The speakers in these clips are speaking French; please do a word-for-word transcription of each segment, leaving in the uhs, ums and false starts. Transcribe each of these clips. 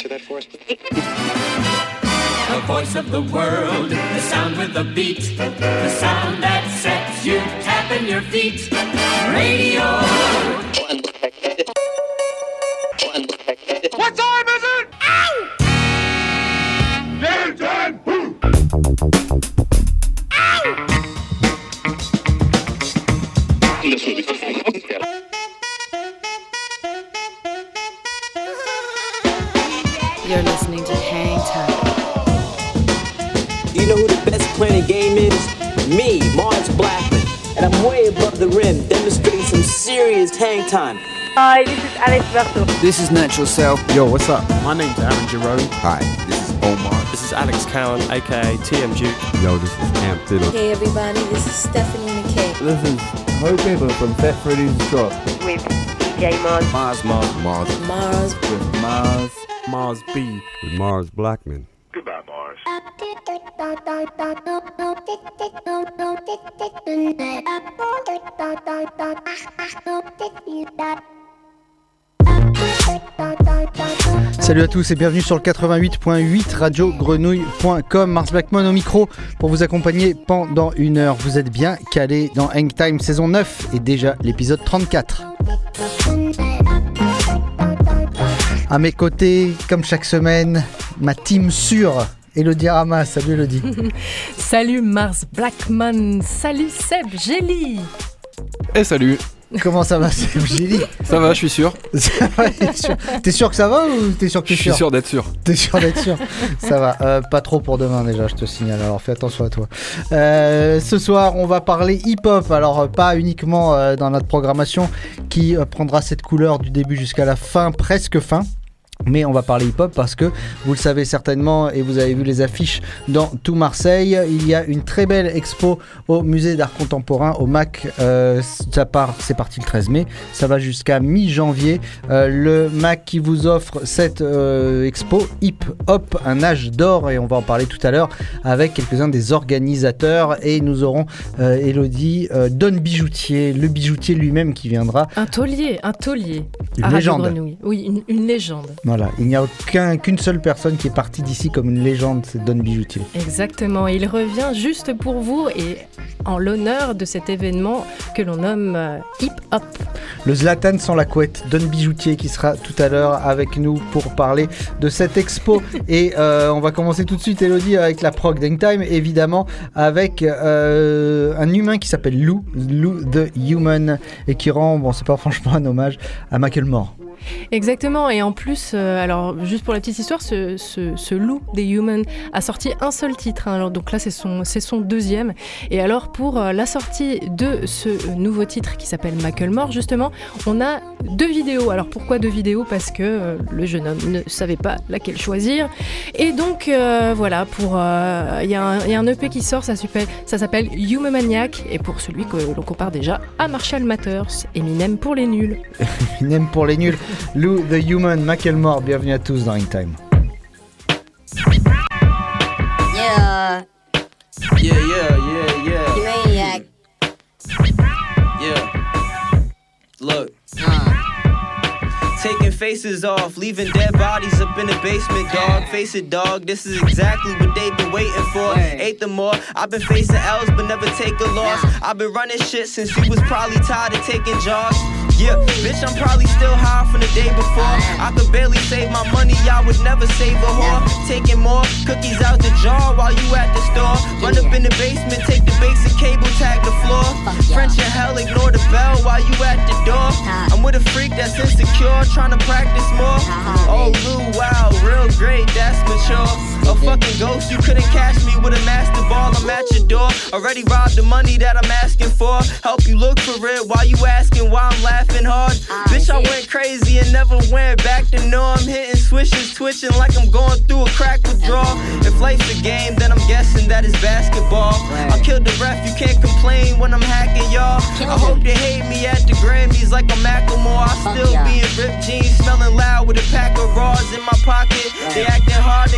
answer that for us, please? The voice of the world, the sound with the beat, the sound that sets you tapping your feet. Radio. What time is it? Ow! Game time! Ow! You're listening to Hang Time. Do you know who the best player in the game is? Me, Mars Blackman. And I'm way above the rim, demonstrating some serious hang time. Hi, this is Alex Berto. This is Natural Self. Yo, what's up? My name's Aaron Jerome. Hi, this is Omar. This is Alex Cowan, aka T M Duke. Yo, this is Amp Fiddle. Hey everybody, this is Stephanie McKay. This is Hope Ever from Fat Freddy's Drop. With D J Mars. Mars, Mars, Mars. Mars. With Mars. Mars B. With Mars Blackman. Goodbye, Mars. Salut à tous et bienvenue sur le quatre-vingt-huit point huit radio grenouille point com. Mars Blackman au micro pour vous accompagner pendant une heure. Vous êtes bien calés dans Hang Time saison neuf et déjà l'épisode trente-quatre. À mes côtés, comme chaque semaine, ma team sûre, Elodie Rama. Salut Elodie. Salut Mars Blackman. Salut Seb Gély. Et salut. Comment ça va Seb Gély? Ça va, je suis sûr. Ça va, t'es sûr. T'es sûr que ça va ou t'es sûr que t'es sûr? Je suis sûr d'être sûr. T'es sûr d'être sûr? Ça va. Euh, pas trop pour demain déjà, je te signale. Alors fais attention à toi. Euh, ce soir, on va parler hip-hop. Alors euh, pas uniquement euh, dans notre programmation qui euh, prendra cette couleur du début jusqu'à la fin, presque fin. Mais on va parler hip-hop parce que vous le savez certainement et vous avez vu les affiches dans tout Marseille. Il y a une très belle expo au musée d'art contemporain au M A C. Euh, ça part, c'est parti le treize mai. Ça va jusqu'à mi-janvier. Euh, le M A C qui vous offre cette euh, expo hip-hop, un âge d'or, et on va en parler tout à l'heure avec quelques-uns des organisateurs. Et nous aurons euh, Elodie, euh, Don Bijoutier, le bijoutier lui-même qui viendra. Un taulier, un taulier. Une légende. Oui, une, une légende. Voilà, il n'y a aucun, qu'une seule personne qui est partie d'ici comme une légende, c'est Don Bijoutier. Exactement, il revient juste pour vous et en l'honneur de cet événement que l'on nomme euh, hip-hop. Le Zlatan sans la couette, Don Bijoutier qui sera tout à l'heure avec nous pour parler de cette expo. Et euh, on va commencer tout de suite, Elodie, avec la prog Hang Time, évidemment, avec euh, un humain qui s'appelle Lou, Lou the Human, et qui rend, bon c'est pas franchement un hommage à Macklemore. Exactement, et en plus, euh, alors juste pour la petite histoire, ce, ce, ce Lou des Human a sorti un seul titre, hein, alors, donc là c'est son, c'est son deuxième, et alors pour euh, la sortie de ce nouveau titre qui s'appelle Macklemore, justement, on a deux vidéos. Alors pourquoi deux vidéos? Parce que euh, le jeune homme ne savait pas laquelle choisir, et donc euh, voilà, pour il euh, y, y a un E P qui sort, ça s'appelle, ça s'appelle Humamaniac, et pour celui que l'on compare déjà à Marshall Mathers, Eminem pour les nuls. Eminem pour les nuls. Lou the Human, Macklemore, bienvenue à tous dans Hang Time. Yeah. Yeah, yeah, yeah, yeah. Maniac. Yeah. Look. Uh. Taking faces off, leaving dead bodies up in the basement, dog. Face it, dog, this is exactly what they've been waiting for. Eight or more, I've been facing L's but never take a loss. I've been running shit since you was probably tired of taking jobs. Yeah, bitch, I'm probably still high from the day before. I could barely save my money, I would never save a whore. Taking more cookies out the jar while you at the store. Run up in the basement, take the basic cable, tag the floor. French in hell, ignore the bell while you at the door. I'm with a freak that's insecure, trying to practice more. Oh, Lou, wow, real great, that's mature. A fucking ghost, you couldn't catch me with a master ball, I'm at your door. Already robbed the money that I'm asking for. Help you look for it while you asking why I'm laughing hard. Bitch, I went crazy and never went back to norm. Hitting swishes, twitching like I'm going through a crack withdrawal. If life's a game, then I'm guessing that it's basketball. I killed the ref, you can't complain when I'm hacking, y'all. I hope they hate me at the Grammys like I'm Macklemore. I still be in ripped jeans, smelling loud with a pack of raws in my pocket. They acting hard, they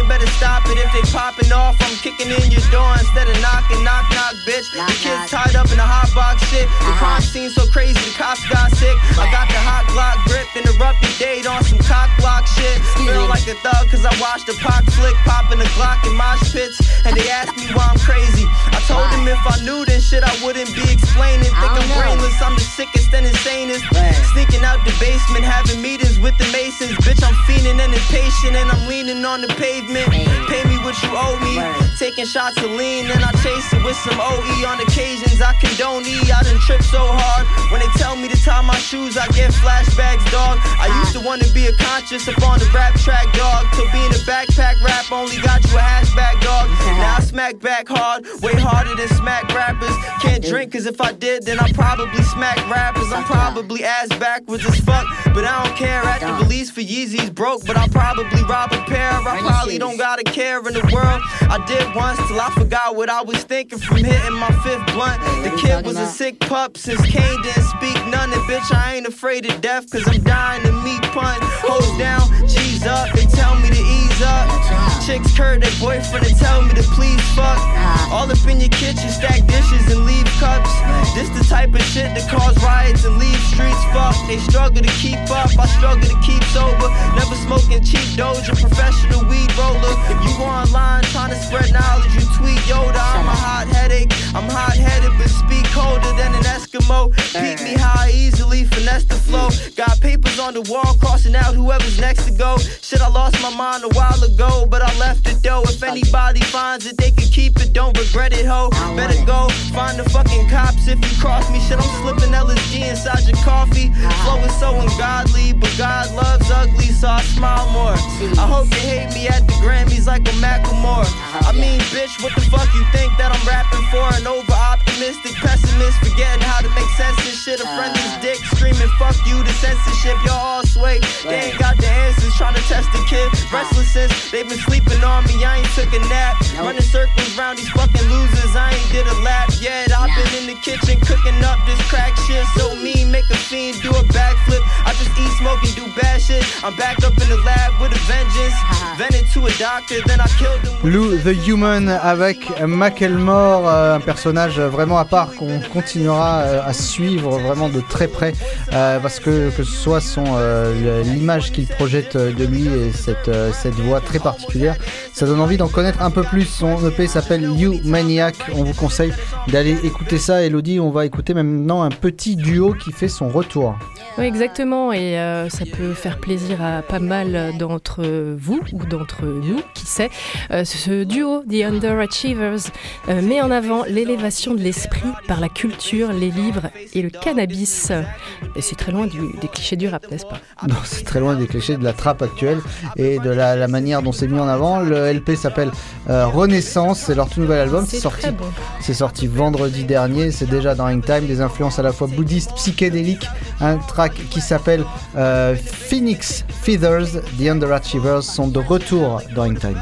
better stop it. If they popping off, I'm kicking in your door instead of knocking. Knock, knock, bitch. The kids tied up in a hot box shit. The crime scene so crazy, the cops got sick. I got the hot Glock grip, interrupt your date on some cock block shit. Feeling like a thug cause I watched the Pac flick, popping a Glock in mosh pits. And they asked me why I'm crazy. I told them if I knew this shit I wouldn't be explaining. Think I'm brainless, I'm the sickest and insanest. Sneaking out the basement, having meetings with the Masons. Bitch, I'm fiending and impatient and I'm leaning on the pavement. Pay me what you owe me. Taking shots of lean and I chase it with some O E. On occasions I condone E. I done trip so hard. When they tell me to tie my shoes, I get flashbacks, dog. I used to wanna be a conscious up on the rap track, dog. Till being a backpack rap only got you a hatchback, dog. Now I smack back hard, way harder than smack rappers. Can't drink cause if I did, then I probably smack rappers. I'm probably ass backwards as fuck, but I don't care. At the release for Yeezy's broke, but I'll probably rob a pair. I probably don't got a care in the world. I did once till I forgot what I was thinking from hitting my fifth blunt. The kid was a sick pup since Kane didn't speak none. And bitch, I ain't afraid of death cause I'm dying to meet pun. Hoes down, G's up, they tell me to ease up. Chicks curve their boyfriend and tell me to please fuck. All up in your kitchen, stack dishes and leave cups. This the type of shit that cause riots and leave streets fucked. They struggle to keep up, I struggle to keep sober. Never smoking cheap doja, professional weed roller. You go online trying to spread knowledge, you tweet Yoda. I'm a hot headache, I'm hot headed but speak colder than an Eskimo. Beat me how I easily finesse the flow. Got papers on the wall crossing out whoever's next to go. Shit, I lost my mind a while ago, but I left it though. If anybody finds it, they can keep it, don't regret it, ho. Better go find the fucking cops if you cross me. Shit, I'm slipping L S D inside your coffee. Flow is so ungodly, but God loves ugly, so I smile more. I hope they hate me at the Grammys like a Macklemore. I mean, bitch, what the fuck you think that I'm rapping for? An over-optimistic pessimist, forgetting how to make sense of shit. A friendly's dick screaming, fuck you, the censorship, y'all all sway. They ain't got the answers, trying to test the kid. Restless since they've been sleeping on me, I ain't took a nap. Running circles round these fucking losers, I ain't did a lap yet. I've been in the kitchen cooking up this crack shit. So mean, make a fiend do a backflip. I just eat, smoke and do bad shit. I'm back up in the lab with a vengeance. Vented to a doctor, then I killed him. Lou the Human avec Macklemore, euh, un personnage vraiment à part qu'on continuera euh, à suivre vraiment de très près euh, parce que que ce soit son euh, l'image qu'il projette de lui et cette euh, cette voix très particulière, ça donne envie d'en connaître un peu plus. Son E P s'appelle You Maniac. On vous conseille d'aller écouter ça. Elodie, on va écouter maintenant un petit duo qui fait son retour. Oui, exactement, et euh, ça peut faire plaisir à pas mal d'entre vous ou d'entre nous, qui sait. Euh, ce duo, The Underachievers, euh, met en avant l'élévation de l'esprit par la culture, les livres et le cannabis. Et c'est très loin du, des clichés du rap, n'est-ce pas? Non, c'est très loin des clichés de la trappe actuelle et de la, la manière dont c'est mis en avant. Le L P s'appelle euh, Renaissance, c'est leur tout nouvel album. C'est, c'est sorti, très bon. C'est sorti vendredi dernier, c'est déjà dans Hangtime, des influences à la fois bouddhistes, psychédéliques, un track qui s'appelle euh, Phoenix Feathers. The Underachievers sont de retour dans Hangtime.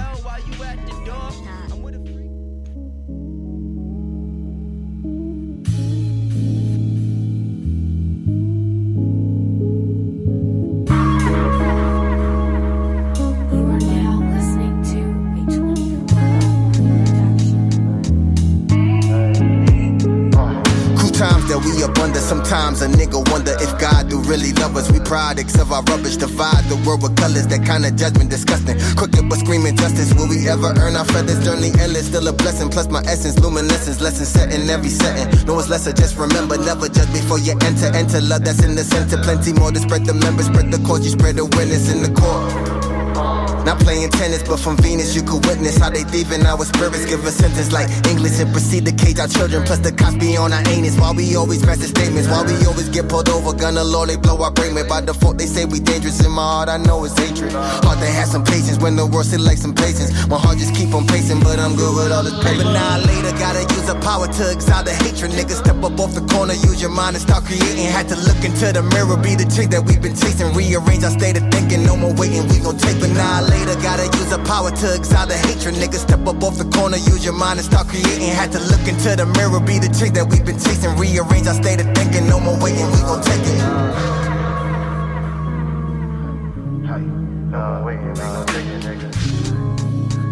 Sometimes a nigga wonder if God do really love us. We products of our rubbish, divide the world with colors. That kind of judgment disgusting. Crooked but screaming justice. Will we ever earn our feathers? Journey endless, still a blessing. Plus my essence, luminescence, lessons set in every setting. No, it's lesser, just remember, never judge before you enter. Enter love that's in the center. Plenty more to spread the members, spread the cause. You spread awareness in the court. Not playing tennis, but from Venus you could witness how they thieving our spirits. Give a sentence like English and proceed to cage our children. Plus the cops be on our anus. Why we always master statements? Why we always get pulled over? Gunna law, they blow our brain. By default they say we dangerous. In my heart I know it's hatred. Hard to have some patience when the world sit like some patience. My heart just keep on pacing, but I'm good with all this paper. But now later gotta use the power to exile the hatred. Niggas step up off the corner, use your mind and start creating. Had to look into the mirror, be the chick that we've been chasing. Rearrange our state of thinking, no more waiting, we gon' take. But now later gotta use the power to exile the hatred. Niggas step up off the corner, use your mind and start creating. Had to look into the mirror, be the chick that we've been chasing. Rearrange our state of thinking, no more waiting, we gon' take it. No waiting, we gon' take it, nigga.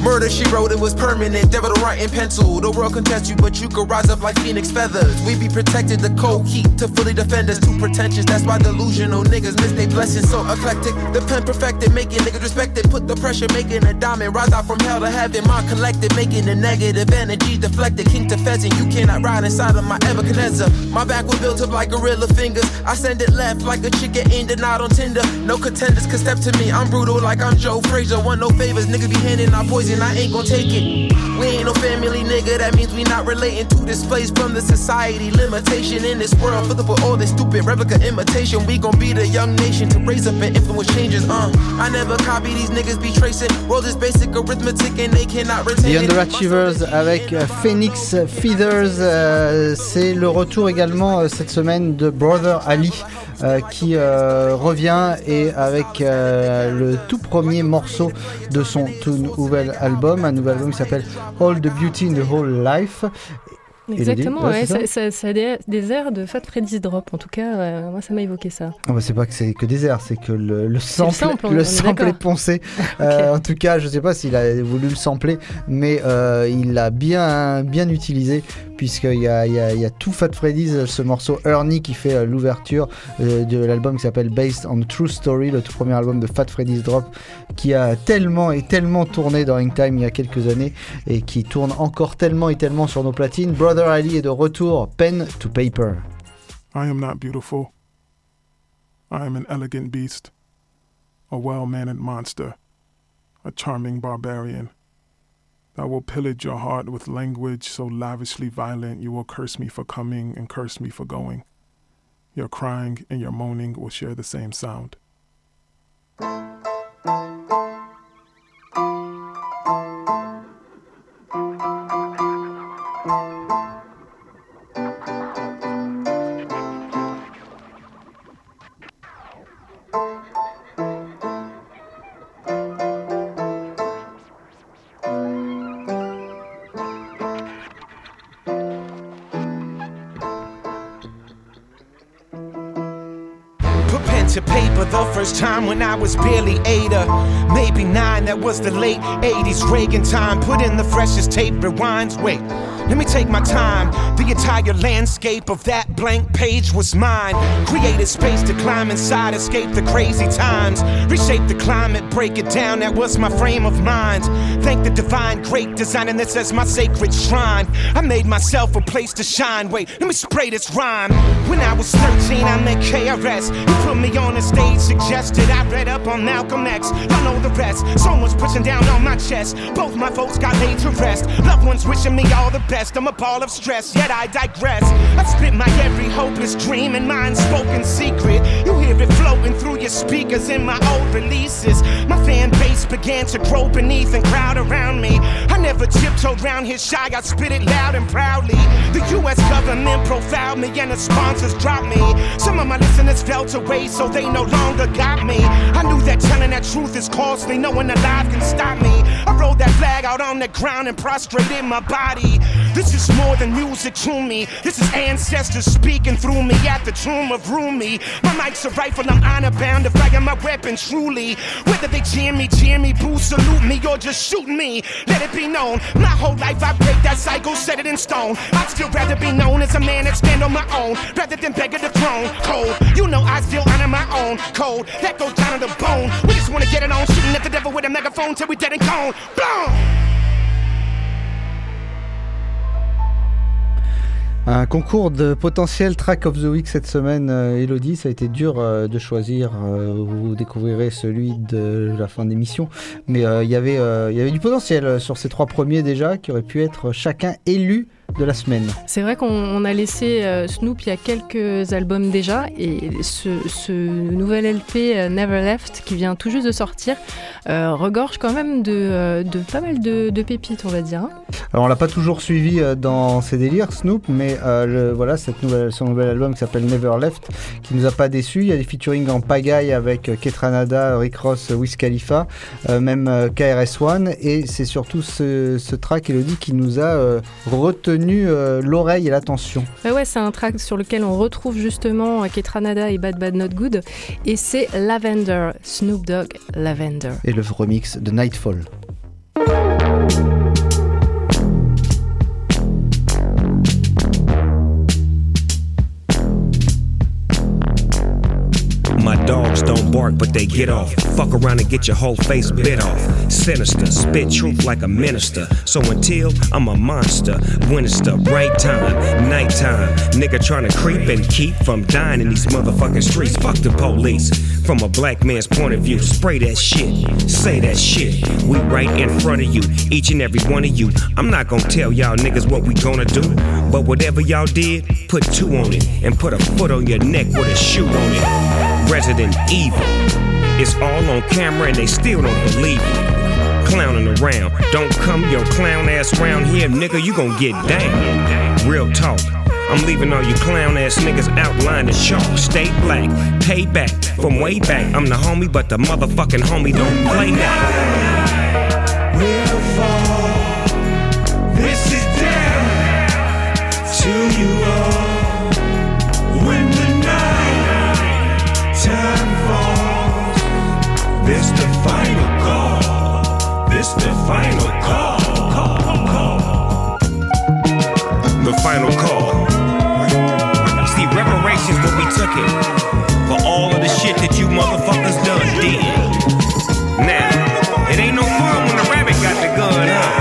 Murder, she wrote, it was permanent. Devil to write in pencil. The world can test you, but you could rise up like phoenix feathers. We be protected, the cold heat to fully defend us. Too pretentious, that's why delusional niggas miss their blessings. So eclectic, the pen perfected, making niggas respect it. Put the pressure, making a diamond rise out from hell to heaven. Mind collected, making the negative energy deflected. King to pheasant, you cannot ride inside of my Nebuchadnezzar. My back was built up like gorilla fingers. I send it left like a chicken aimed and out on Tinder. No contenders can step to me, I'm brutal like I'm Joe Frazier. Want no favors, niggas be handing out poison, I ain't gon' take it. We ain't no family, nigga, that means we not relating to displaced from the society. Limitation in this world, filled up with all this stupid replica imitation. We gon' be the young nation to raise up and influence changes, uh I never copy, these niggas be tracing. World is basic arithmetic and they cannot retain The Underachievers avec Phoenix Feathers, euh, c'est le retour également euh, cette semaine de Brother Ali euh, qui euh, revient et avec euh, le tout premier morceau de son tout nouvel album, un nouvel album qui s'appelle All the Beauty in the Whole Life. Exactement, ouais, ouais, ça, ça, ça, ça a des, des airs de Fat Freddy's Drop. En tout cas, euh, moi, ça m'a évoqué ça. Ah bah c'est pas que c'est que des airs, c'est que le, le sample, le sample, on, le on est, sample est poncé. Okay. Euh, en tout cas, je sais pas s'il a voulu le sampler, mais euh, il l'a bien, bien utilisé, puisqu'il y a, il y, a, il y a tout Fat Freddy's, ce morceau Ernie qui fait euh, l'ouverture euh, de l'album qui s'appelle Based on True Story, le tout premier album de Fat Freddy's Drop, qui a tellement et tellement tourné dans Hangtime il y a quelques années et qui tourne encore tellement et tellement sur nos platines. Brother Ali est de retour. Pen to paper. I am not beautiful. I am an elegant beast, a well-mannered monster, a charming barbarian. I will pillage your heart with language so lavishly violent you will curse me for coming and curse me for going. Your crying and your moaning will share the same sound. To paper the first time when I was barely eight or maybe nine. That was the late eighties Reagan time. Put in the freshest tape rewinds. Wait, let me take my time. The entire landscape of that blank page was mine. Created space to climb inside, escape the crazy times. Reshape the climate, break it down. That was my frame of mind. Thank the divine, great designing this as my sacred shrine. I made myself a place to shine. Wait, let me spray this rhyme. When I was thirteen, I met K R S. He put me on the stage, suggested I read up on Malcolm X. Y'all know the rest. Someone's pushing down on my chest. Both my folks got laid to rest. Loved ones wishing me all the best. I'm a ball of stress, yet I digress. I spit my every hopeless dream and mind spoken secret. You hear it floating through your speakers in my old releases. My fan base began to grow beneath and crowd around me. I never tiptoed round here shy, I spit it loud and proudly. The U S government profiled me and the sponsors dropped me. Some of my listeners fell away, so they no longer got me. I knew that telling that truth is costly, no one alive can stop me. I rolled that flag out on the ground and prostrated my body. This is more than music to me. This is ancestors speaking through me at the tomb of Rumi. My mic's a rifle, I'm honor bound to fire my weapon truly. Whether they cheer me, cheer me, boo, salute me, or just shoot me, let it be known. My whole life I break that cycle, set it in stone. I'd still rather be known as a man that stand on my own, rather than beg at the throne. Cold, you know I still honor my own code. That goes down to the bone. We just wanna get it on, shooting at the devil with a megaphone till we dead and gone. Blown! Un concours de potentiel track of the week cette semaine, euh, Elodie, ça a été dur euh, de choisir, euh, vous découvrirez celui de la fin d'émission, mais euh, y avait, euh, y avait du potentiel sur ces trois premiers déjà, qui auraient pu être chacun élus de la semaine. C'est vrai qu'on on a laissé euh, Snoop il y a quelques albums déjà, et ce, ce nouvel L P euh, Never Left qui vient tout juste de sortir euh, regorge quand même de, euh, de pas mal de, de pépites, on va dire. Alors on l'a pas toujours suivi euh, dans ses délires, Snoop, mais euh, le, voilà cette nouvelle, son nouvel album qui s'appelle Never Left, qui nous a pas déçus. Il y a des featuring en pagaille avec euh, Ketranada, Rick Ross, Wiz Khalifa, euh, même euh, K R S One, et c'est surtout ce, ce track, Elodie, qui nous a euh, retenu Euh, l'oreille et l'attention. Bah ouais, c'est un track sur lequel on retrouve justement Ketranada et Bad Bad Not Good, et c'est Lavender, Snoop Dogg Lavender. Et le remix de Nightfall. Dogs don't bark, but they get off. Fuck around and get your whole face bit off. Sinister, spit truth like a minister. So until I'm a monster, when it's the right time, nighttime. Nigga trying to creep and keep from dying in these motherfucking streets. Fuck the police. From a black man's point of view, spray that shit, say that shit. We right in front of you, each and every one of you. I'm not gonna tell y'all niggas what we gonna do, but whatever y'all did, put two on it and put a foot on your neck with a shoe on it. Resident Evil, it's all on camera and they still don't believe it. Clowning around, don't come your clown ass round here, nigga, you gon' get down. Real talk, I'm leaving all you clown ass niggas outlined in chalk. Stay black, pay back from way back. I'm the homie, but the motherfucking homie don't play that. We'll fall. This is down to you all. When the night time falls, this the final call. This the final call. Call, call. The final call. See, reparations what we took it for all of the shit that you motherfuckers done did. Now, it ain't no fun when the rabbit got the gun, huh?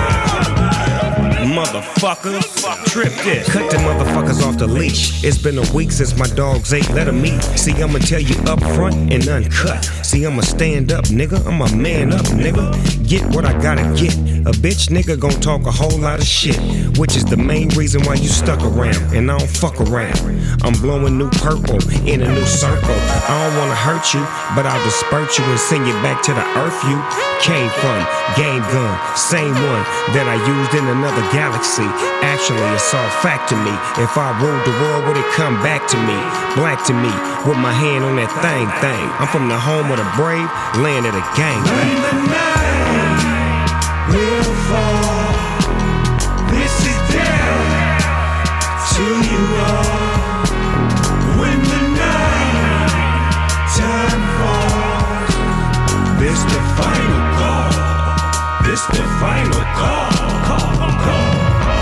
Motherfuckers, trip this. Cut the motherfuckers off the leash. It's been a week since my dogs ate, let them eat. See, I'ma tell you up front and uncut. See, I'ma stand up, nigga. I'm a man up, nigga. Get what I gotta get. A bitch nigga gon' talk a whole lot of shit, which is the main reason why you stuck around. And I don't fuck around. I'm blowing new purple in a new circle. I don't wanna hurt you, but I'll disperse you and send you back to the earth you came from. Game gun, same one that I used in another galaxy. Actually, it's all fact to me. If I ruled the world, would it come back to me? Black to me, with my hand on that thing, thing. I'm from the home of the brave, land of the gang, bang. We'll fall. This is down to you all. When the night time falls, this the final call. This the final call. Call, call.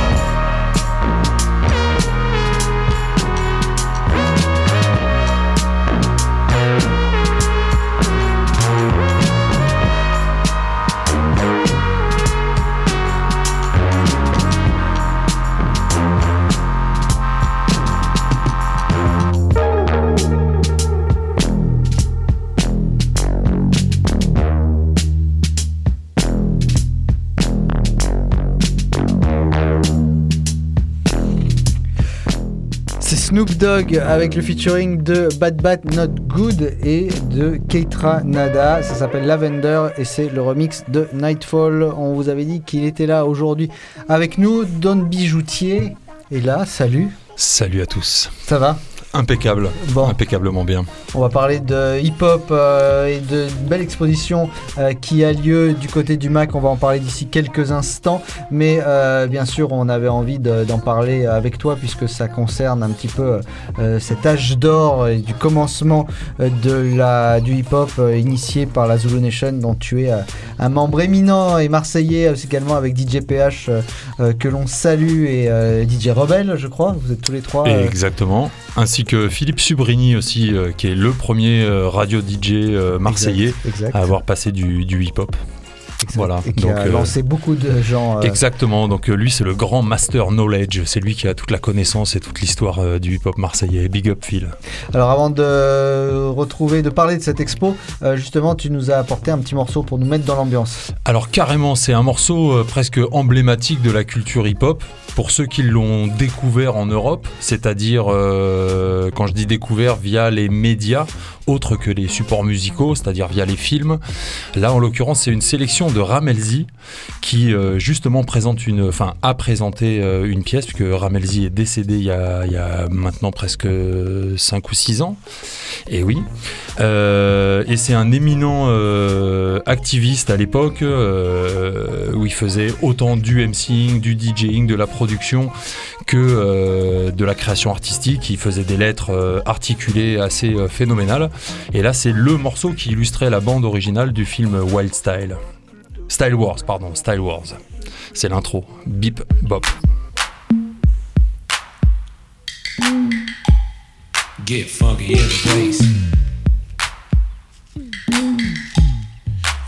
Snoop Dogg avec le featuring de Bad Bad Not Good et de Keitra Nada. Ça s'appelle Lavender et c'est le remix de Nightfall. On vous avait dit qu'il était là aujourd'hui avec nous. Don Bijoutier est là. Salut. Salut à tous. Ça va ? Impeccable, bon. Impeccablement bien. On va parler de hip-hop euh, et de belle exposition euh, qui a lieu du côté du M A C. On va en parler d'ici quelques instants. Mais euh, bien sûr, on avait envie de, d'en parler avec toi puisque ça concerne un petit peu euh, cet âge d'or et du commencement euh, de la, du hip-hop euh, initié par la Zulu Nation dont tu es euh, un membre éminent et marseillais euh, également avec D J P H euh, euh, que l'on salue et euh, D J Rebelle, je crois. Vous êtes tous les trois. Euh... Exactement. Ainsi que Philippe Subrini aussi, euh, qui est le premier euh, radio D J euh, marseillais exact, exact. à avoir passé du, du hip-hop. Exact. Voilà. Et qui donc, a lancé euh, beaucoup de gens. Euh... Exactement. Donc euh, lui, c'est le grand master knowledge. C'est lui qui a toute la connaissance et toute l'histoire euh, du hip-hop marseillais. Big up, Phil. Alors, avant de retrouver, de parler de cette expo, euh, justement, tu nous as apporté un petit morceau pour nous mettre dans l'ambiance. Alors carrément, c'est un morceau euh, presque emblématique de la culture hip-hop. Pour ceux qui l'ont découvert en Europe, c'est-à-dire, euh, quand je dis découvert, via les médias, autres que les supports musicaux, c'est-à-dire via les films. Là, en l'occurrence, c'est une sélection de Ramelzi qui, euh, justement, présente une, enfin, a présenté euh, une pièce, puisque Ramelzi est décédé il y a, il y a maintenant presque cinq ou six ans. Et oui. Euh, et c'est un éminent euh, activiste à l'époque, euh, où il faisait autant du MCing, du DJing, de la production que euh, de la création artistique. Il faisait des lettres euh, articulées assez euh, phénoménales. Et là, c'est le morceau qui illustrait la bande originale du film Wild Style. Style Wars, pardon, Style Wars. C'est l'intro. Bip, bop. Get funky in the place.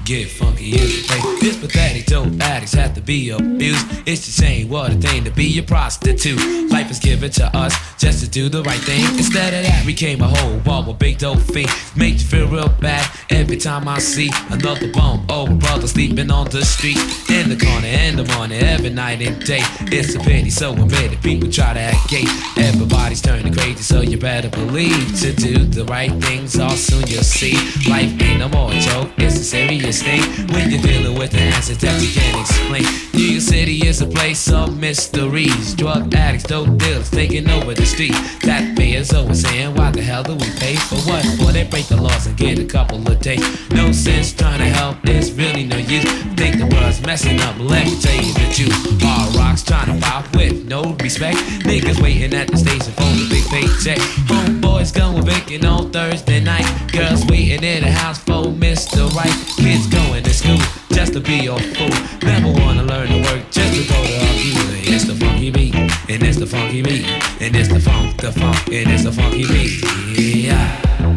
Get funky in the place. This pathetic dope addicts have to be abused. It's the same, what a thing to be a prostitute. Life is given to us just to do the right thing. Instead of that, we came a whole ball with big dope fiend. Make you feel real bad every time I see another bum. Oh, brother sleeping on the street, in the corner, in the morning, every night and day. It's a pity, so admit it. People try to act gay. Everybody's turning crazy, so you better believe to do the right things. All soon you'll see. Life ain't no more a joke, it's a serious thing when you're dealing with the answers that you can't explain. New York City is a place of mysteries. Drug addicts, dope dealers taking over the street. That payers always saying, why the hell do we pay for what? Boy, they break the laws and get a couple of days. No sense trying to help, it's really no use. Think the world's messing up, let me tell you the truth. Hard rocks trying to pop with no respect. Niggas waiting at the station for the big paycheck. Homeboys going vacant on Thursday night. Girls waiting in the house for Mister Right. Kids going to school just to be a fool. Never wanna learn to work just to go to a view. It's the funky beat, and it's the funky beat, and it's the funk, the funk, and it's the funky beat. Yeah.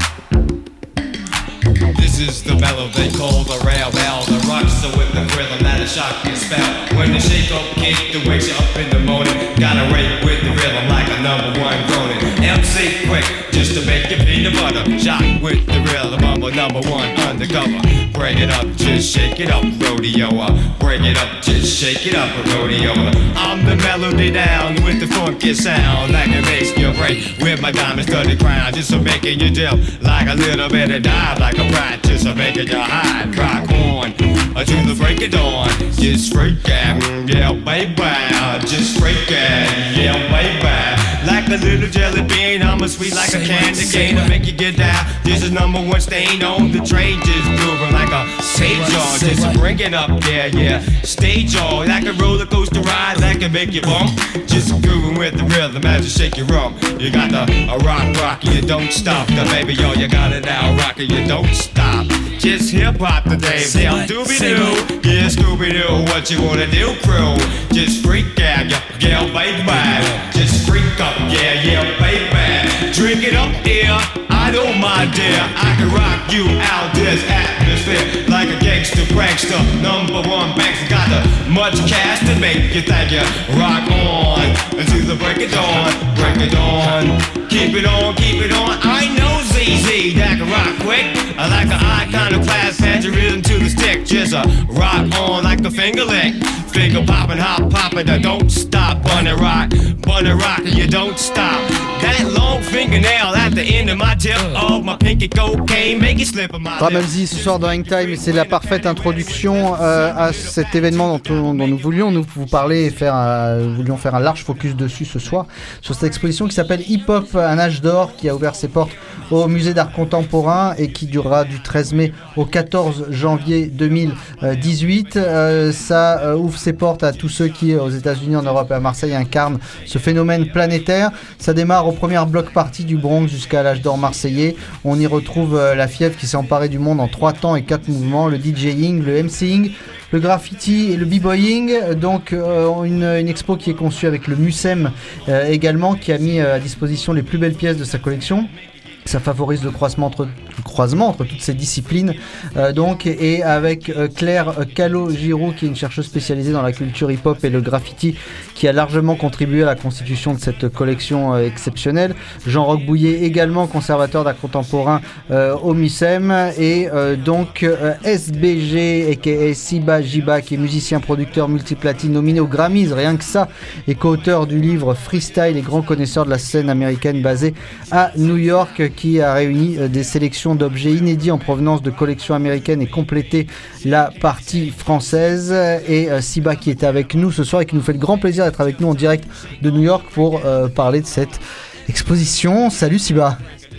This is the mellow they call the rail bell. The rocks so with the rhythm that a shock can spell. When the shake up kick that wakes you up in the morning, gotta rake with the rhythm like a number one groaning. M C quick, just to make you peanut butter. Shot with the rhythm, I'm a number one undercover. Break it up, just shake it up, rodeo up. Break it up, just shake it up, rodeo up. I'm the melody down with the funky sound, like it makes you break with my diamond studded crown, just to making you dip like a little bit of dive, like a brat, just to making you hide. Rock on until the break of dawn, just freak out, yeah baby, just freak out, yeah baby. Like a little jelly bean, I'm a sweet like a candy cane to make you get down. This is number one stain on the train, just moving like a stage on, just to bring it up, yeah, yeah. Stage on, like a roller coaster ride, that can make you bump. Just grooving with the rhythm as you shake your rump. You got the a rock rock, you don't stop. The baby, yo, you got it now, rock it, you don't stop. Just hip hop today, tell Doobie Doo, yeah Scooby Doo, what you wanna do, crew? Just freak out, yeah, yeah, baby, just freak up, yeah, yeah, baby. Drink it up, yeah, I don't mind, dear. I can rock you out this atmosphere like a gangster prankster. Number one banks got the much cash to make you think you rock on until the break it dawn, break it dawn. Keep it on, keep it on. I know Z Z that can rock quick. I like an iconoclast, hand your rhythm to the stick. Just a rock on like a finger lick. Finger poppin', hop poppin', don't stop. Bunny rock, bunny rock, you don't stop. That long fingernail at the end of my tip of my pinky cocaine, make it slip of my Ramalzi ce soir dans Hangtime, et c'est la parfaite introduction euh, à cet événement dont, dont nous voulions nous vous parler et faire un, voulions faire un large focus dessus ce soir, sur cette exposition qui s'appelle Hip Hop, un âge d'or, qui a ouvert ses portes au musée d'art contemporain et qui durera du treize mai au quatorze janvier deux mille dix-huit. Euh, ça euh, ouvre ses portes à tous ceux qui, aux États-Unis, en Europe et à Marseille, incarnent ce phénomène planétaire. Ça démarre aux premières block parties du Bronx jusqu'à l'âge d'or marseillais. On y retrouve euh, la fièvre qui s'est emparée du monde en trois temps et quatre mouvements, le DJing, le MCing, le graffiti et le b-boying. Donc euh, une, une expo qui est conçue avec le MUSEM euh, également, qui a mis euh, à disposition les plus belles pièces de sa collection. Ça favorise le croisement entre, le croisement entre toutes ces disciplines. Euh, donc, et avec euh, Claire Calogiro, qui est une chercheuse spécialisée dans la culture hip-hop et le graffiti, qui a largement contribué à la constitution de cette collection euh, exceptionnelle. Jean-Roch Bouillet, également conservateur d'art contemporain euh, au MUSEM. Et euh, donc euh, S B G, aka Siba Jiba, qui est musicien, producteur, multiplatine, nominé aux Grammys, rien que ça, et co-auteur du livre Freestyle et grand connaisseur de la scène américaine basé à New York, qui a réuni des sélections d'objets inédits en provenance de collections américaines et complété la partie française. Et euh, Siba qui était avec nous ce soir et qui nous fait le grand plaisir d'être avec nous en direct de New York pour euh, parler de cette exposition. Salut Siba.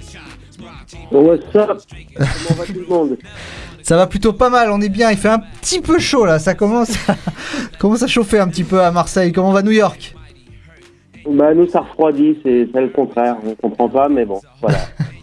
What's up? Comment va tout le monde? Ça va plutôt pas mal, on est bien, il fait un petit peu chaud là, ça commence à, commence à chauffer un petit peu à Marseille. Comment va New York? Bah nous ça refroidit, c'est, c'est le contraire, on comprend pas, mais bon, voilà.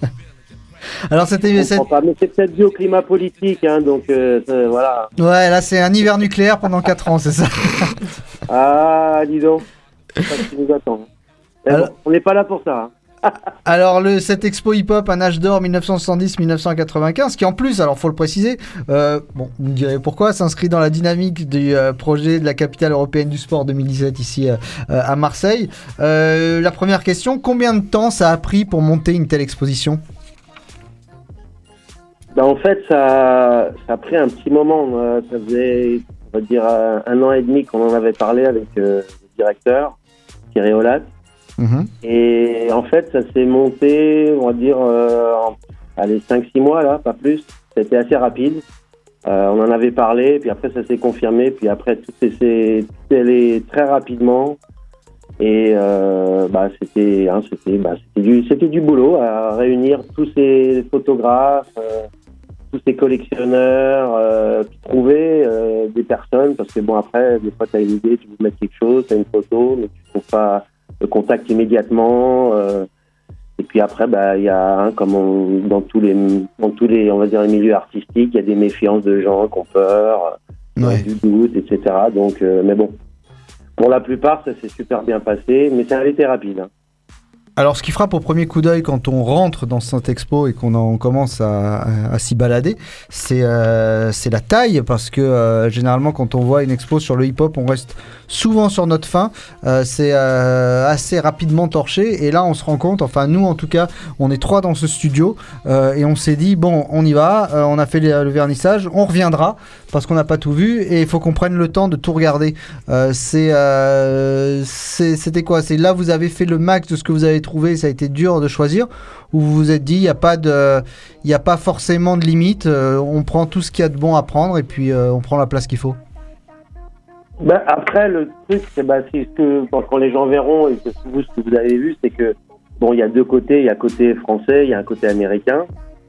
Alors c'était, c'est... Pas, mais c'est peut-être dû au climat politique, hein, donc euh, voilà. Ouais, là c'est un hiver nucléaire pendant quatre ans, c'est ça. Ah, dis donc, c'est pas ce qui nous attend. Alors... Bon, on n'est pas là pour ça. Hein. Alors, le, cette expo hip-hop, un âge d'or dix-neuf cent soixante-dix à dix-neuf cent quatre-vingt-quinze, qui en plus, alors faut le préciser, euh, bon, vous me direz pourquoi, s'inscrit dans la dynamique du euh, projet de la capitale européenne du sport deux mille dix-sept ici euh, à Marseille. Euh, la première question, combien de temps ça a pris pour monter une telle exposition ? Ben, en fait, ça, ça a pris un petit moment. Euh, ça faisait, on va dire, un, un an et demi qu'on en avait parlé avec euh, le directeur, Thierry Olat. Mmh. Et en fait, ça s'est monté, on va dire, euh, en allez, cinq six mois, là, pas plus. C'était assez rapide. Euh, on en avait parlé, puis après, ça s'est confirmé. Puis après, tout s'est allé très rapidement. Et euh, bah, c'était, hein, c'était, bah, c'était, du, c'était du boulot à réunir tous ces photographes, euh, tous ces collectionneurs, euh, puis trouver euh, des personnes, parce que bon, après, des fois, tu as une idée, tu veux mettre quelque chose, tu as une photo, mais tu ne trouves pas le contact immédiatement. Euh, et puis après, bah, il y a, hein, comme on, dans tous les, dans tous les, on va dire, les milieux artistiques, il y a des méfiances de gens qui ont peur, ouais. du doute, et cetera. Donc, euh, mais bon, pour la plupart, ça s'est super bien passé, mais ça a été rapide. Hein. Alors, ce qui frappe au premier coup d'œil quand on rentre dans cette expo et qu'on en commence à, à, à s'y balader, c'est, euh, c'est la taille, parce que euh, généralement, quand on voit une expo sur le hip-hop, on reste souvent sur notre faim. Euh, c'est euh, assez rapidement torché. Et là, on se rend compte, enfin, nous en tout cas, on est trois dans ce studio euh, et on s'est dit, bon, on y va, euh, on a fait le, le vernissage, on reviendra parce qu'on n'a pas tout vu et il faut qu'on prenne le temps de tout regarder. Euh, c'est, euh, c'est, c'était quoi ? C'est là, vous avez fait le max de ce que vous avez trouvé, ça a été dur de choisir, ou vous vous êtes dit, il n'y a pas de, il n'y a pas forcément de limite, euh, on prend tout ce qu'il y a de bon à prendre et puis euh, on prend la place qu'il faut. Ben, après, le truc, c'est, ben, c'est ce que, quand les gens verront, et que vous, ce que vous avez vu, c'est que, bon, il y a deux côtés, il y a un côté français, il y a un côté américain.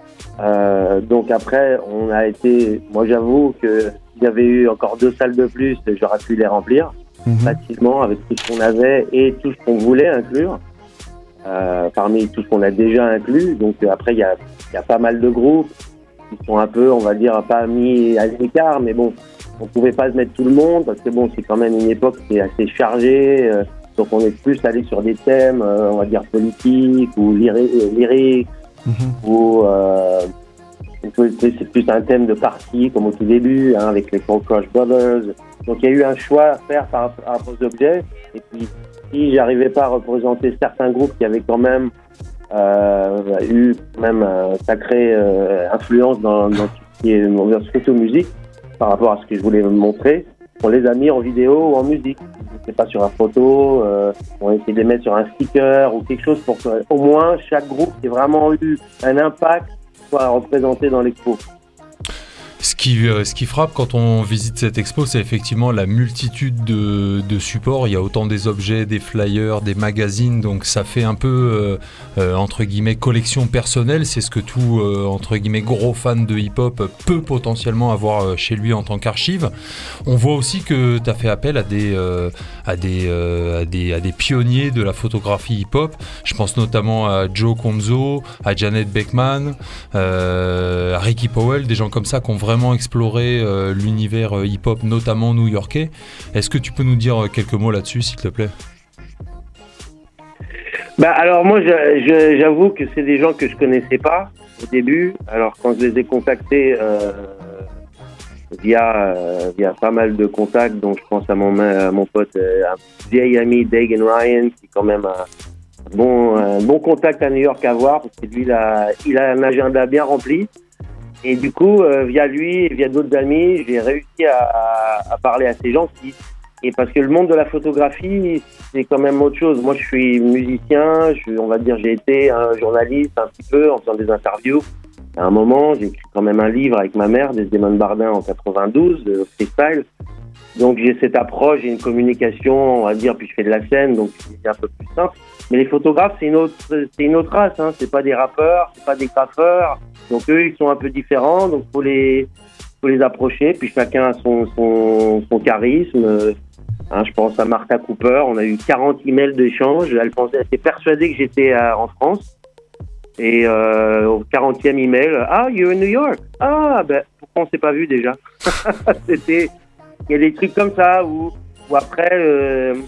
Euh, donc après, on a été, moi j'avoue que s'il y avait eu encore deux salles de plus, j'aurais pu les remplir mmh. facilement avec tout ce qu'on avait et tout ce qu'on voulait inclure, euh, parmi tout ce qu'on a déjà inclus. Donc après, il y a, il y a pas mal de groupes qui sont un peu, on va dire, pas mis à l'écart, mais bon, on pouvait pas se mettre tout le monde parce que bon, c'est quand même une époque qui est assez chargée, euh, donc on est plus allé sur des thèmes, euh, on va dire politiques ou lyriques. Mmh. Ou euh, c'est plus un thème de parti comme au tout début, hein, avec les Cold Crush Brothers. Donc il y a eu un choix à faire par rapport aux objets. Et puis si j'arrivais pas à représenter certains groupes qui avaient quand même euh, eu quand même une sacrée euh, influence dans, dans tout ce qui est photomusique par rapport à ce que je voulais montrer, on les a mis en vidéo ou en musique. C'est pas sur la photo, euh, on a essayé de les mettre sur un sticker ou quelque chose pour qu'au moins chaque groupe ait vraiment eu un impact soit représenté dans l'expo. Ce qui, euh, ce qui frappe quand on visite cette expo, c'est effectivement la multitude de, de supports. Il y a autant des objets, des flyers, des magazines, donc ça fait un peu, euh, euh, entre guillemets, collection personnelle. C'est ce que tout, euh, entre guillemets, gros fan de hip-hop peut potentiellement avoir chez lui en tant qu'archive. On voit aussi que tu as fait appel à des, euh, à, des, euh, à, des, à des pionniers de la photographie hip-hop. Je pense notamment à Joe Conzo, à Janet Beckman, euh, à Ricky Powell, des gens comme ça qui ont vraiment explorer euh, l'univers euh, hip-hop, notamment new-yorkais. Est-ce que tu peux nous dire euh, quelques mots là-dessus, s'il te plaît ? Bah alors moi, je, je, j'avoue que c'est des gens que je connaissais pas au début. Alors quand je les ai contactés euh, via euh, via pas mal de contacts, donc je pense à mon à mon pote, euh, un vieil ami Dagan Ryan, qui est quand même un bon un bon contact à New York à voir, parce que lui il a il a un agenda bien rempli. Et du coup, euh, via lui et via d'autres amis, j'ai réussi à, à parler à ces gens qui, et parce que le monde de la photographie, c'est quand même autre chose. Moi, je suis musicien, je, on va dire, j'ai été un journaliste un petit peu en faisant des interviews. À un moment, j'ai écrit quand même un livre avec ma mère, Desdemone Bardin, en quatre-vingt-douze, de freestyle. Donc, j'ai cette approche, j'ai une communication, on va dire, puis je fais de la scène, donc c'est un peu plus simple. Mais les photographes, c'est une autre, c'est une autre race, hein. C'est pas des rappeurs, c'est pas des graffeurs. Donc eux, ils sont un peu différents, donc faut les, faut les approcher. Puis chacun a son, son, son charisme. Hein, je pense à Martha Cooper. On a eu quarante emails d'échange. Elle pensait, elle était persuadée que j'étais à, en France. Et euh, au quarantième email, ah, you're in New York. Ah, ben pourquoi on s'est pas vu déjà? C'était, il y a des trucs comme ça où, où après, euh,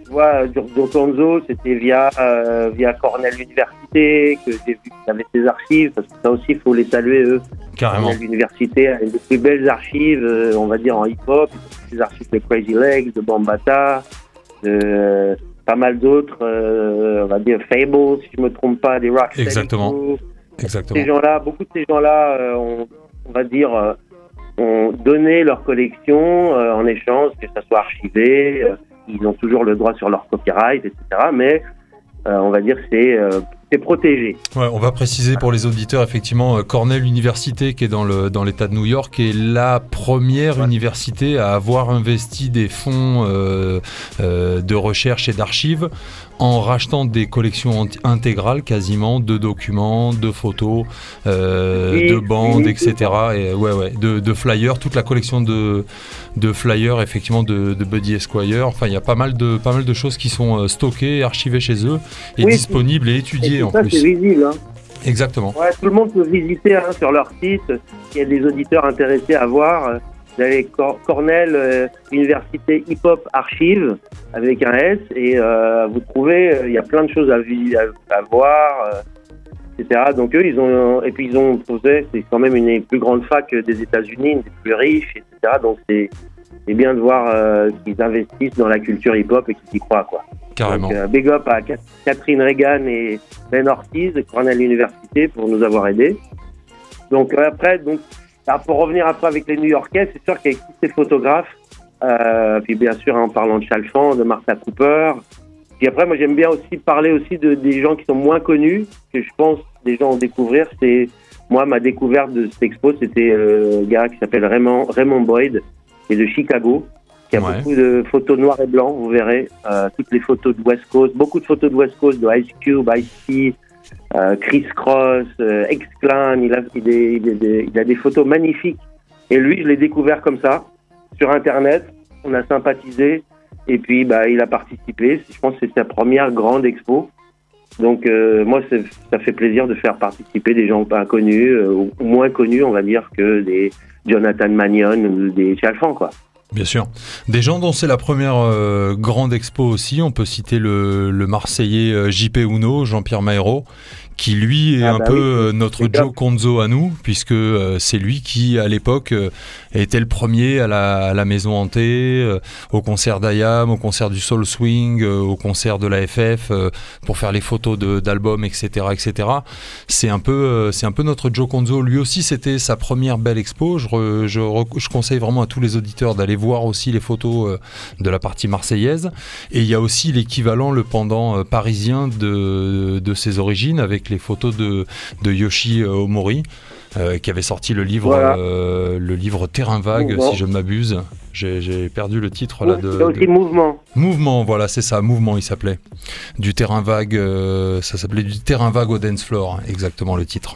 tu vois, Joe Conzo, c'était via, euh, via Cornell Université, que j'ai vu qu'ils avaient ses archives, parce que ça aussi, il faut les saluer, eux. Carrément. Cornell Université a une des plus belles archives, euh, on va dire, en hip-hop. Des archives de Crazy Legs, de Bambaataa, de euh, pas mal d'autres, euh, on va dire Fable, si je me trompe pas, des Rocksteady. Exactement. Exactement. Ces gens-là, beaucoup de ces gens-là, euh, ont, on va dire, euh, ont donné leur collection euh, en échange, que ça soit archivé. Euh, ils ont toujours le droit sur leur copyright, et cetera. Mais euh, on va dire que c'est, euh, c'est protégé. Ouais, on va préciser pour les auditeurs, effectivement, Cornell Université, qui est dans, le, dans l'État de New York, est la première ouais. université à avoir investi des fonds euh, euh, de recherche et d'archives en rachetant des collections intégrales quasiment, de documents, de photos, euh, oui, de bandes, oui, et cetera. Et, ouais, ouais, de, de flyers, toute la collection de, de flyers, effectivement, de, de Buddy Esquire. Enfin, il y a pas mal de, pas mal de choses qui sont stockées, archivées chez eux, et oui, disponibles et étudiées et en ça, plus. C'est visible, hein. Exactement. Ouais, tout le monde peut visiter hein, sur leur site. Il y a des auditeurs intéressés à voir. Vous avez Cor- Cornell euh, Université Hip Hop Archive avec un S et euh, vous trouvez, il euh, y a plein de choses à, à, à voir, euh, et cetera. Donc eux, ils ont, et puis ils ont posé, c'est quand même une des plus grandes facs des États-Unis, une des plus riches, et cetera. Donc c'est, c'est bien de voir euh, qu'ils investissent dans la culture hip hop et qu'ils y croient, quoi. Carrément. Donc, euh, big up à Catherine Reagan et Ben Ortiz de Cornell Université pour nous avoir aidés. Donc euh, après, donc alors, pour revenir après avec les New-Yorkais, c'est sûr qu'avec tous ces photographes, euh, puis bien sûr en parlant de Chalfant, de Martha Cooper, puis après moi j'aime bien aussi parler aussi de des gens qui sont moins connus, que je pense des gens ont découvrir. C'est moi ma découverte de cette expo, c'était euh, un gars qui s'appelle Raymond Raymond Boyd, qui est de Chicago, qui a ouais. beaucoup de photos noir et blanc, vous verrez euh, toutes les photos de West Coast, beaucoup de photos de West Coast, de Ice Cube, Ice-T. Euh, Chris Cross, euh, X-Clan, il a, il, est, il, est, il a des photos magnifiques. Et lui, je l'ai découvert comme ça, sur Internet. On a sympathisé. Et puis, bah, il a participé. Je pense que c'est sa première grande expo. Donc, euh, moi, c'est, ça fait plaisir de faire participer des gens pas connus, euh, ou moins connus, on va dire, que des Jonathan Mannion ou des Chalfant, quoi. Bien sûr. Des gens dont c'est la première euh, grande expo aussi, on peut citer le, le Marseillais euh, J P Uno, Jean-Pierre Mahéro, qui lui est ah un bah peu oui, euh, notre Joe Conzo à nous, puisque euh, c'est lui qui, à l'époque, euh, était le premier à la, à la Maison Hantée, euh, au concert d'I A M, au concert du Soul Swing, euh, au concert de la F F, euh, pour faire les photos de, d'albums, et cetera, et cetera. C'est un peu, euh, c'est un peu notre Joe Conzo. Lui aussi, c'était sa première belle expo. Je, re, je, re, je conseille vraiment à tous les auditeurs d'aller voir aussi les photos euh, de la partie marseillaise. Et il y a aussi l'équivalent, le pendant euh, parisien de, de ses origines, avec les photos de, de Yoshi Omori, euh, qui avait sorti le livre, voilà. euh, le livre Terrain Vague, Mouvement. Si je ne m'abuse. J'ai, j'ai perdu le titre là. De, il y a aussi de... Mouvement. Mouvement, voilà, c'est ça, Mouvement, il s'appelait. Du Terrain Vague, euh, ça s'appelait du Terrain Vague au Dance Floor, exactement le titre.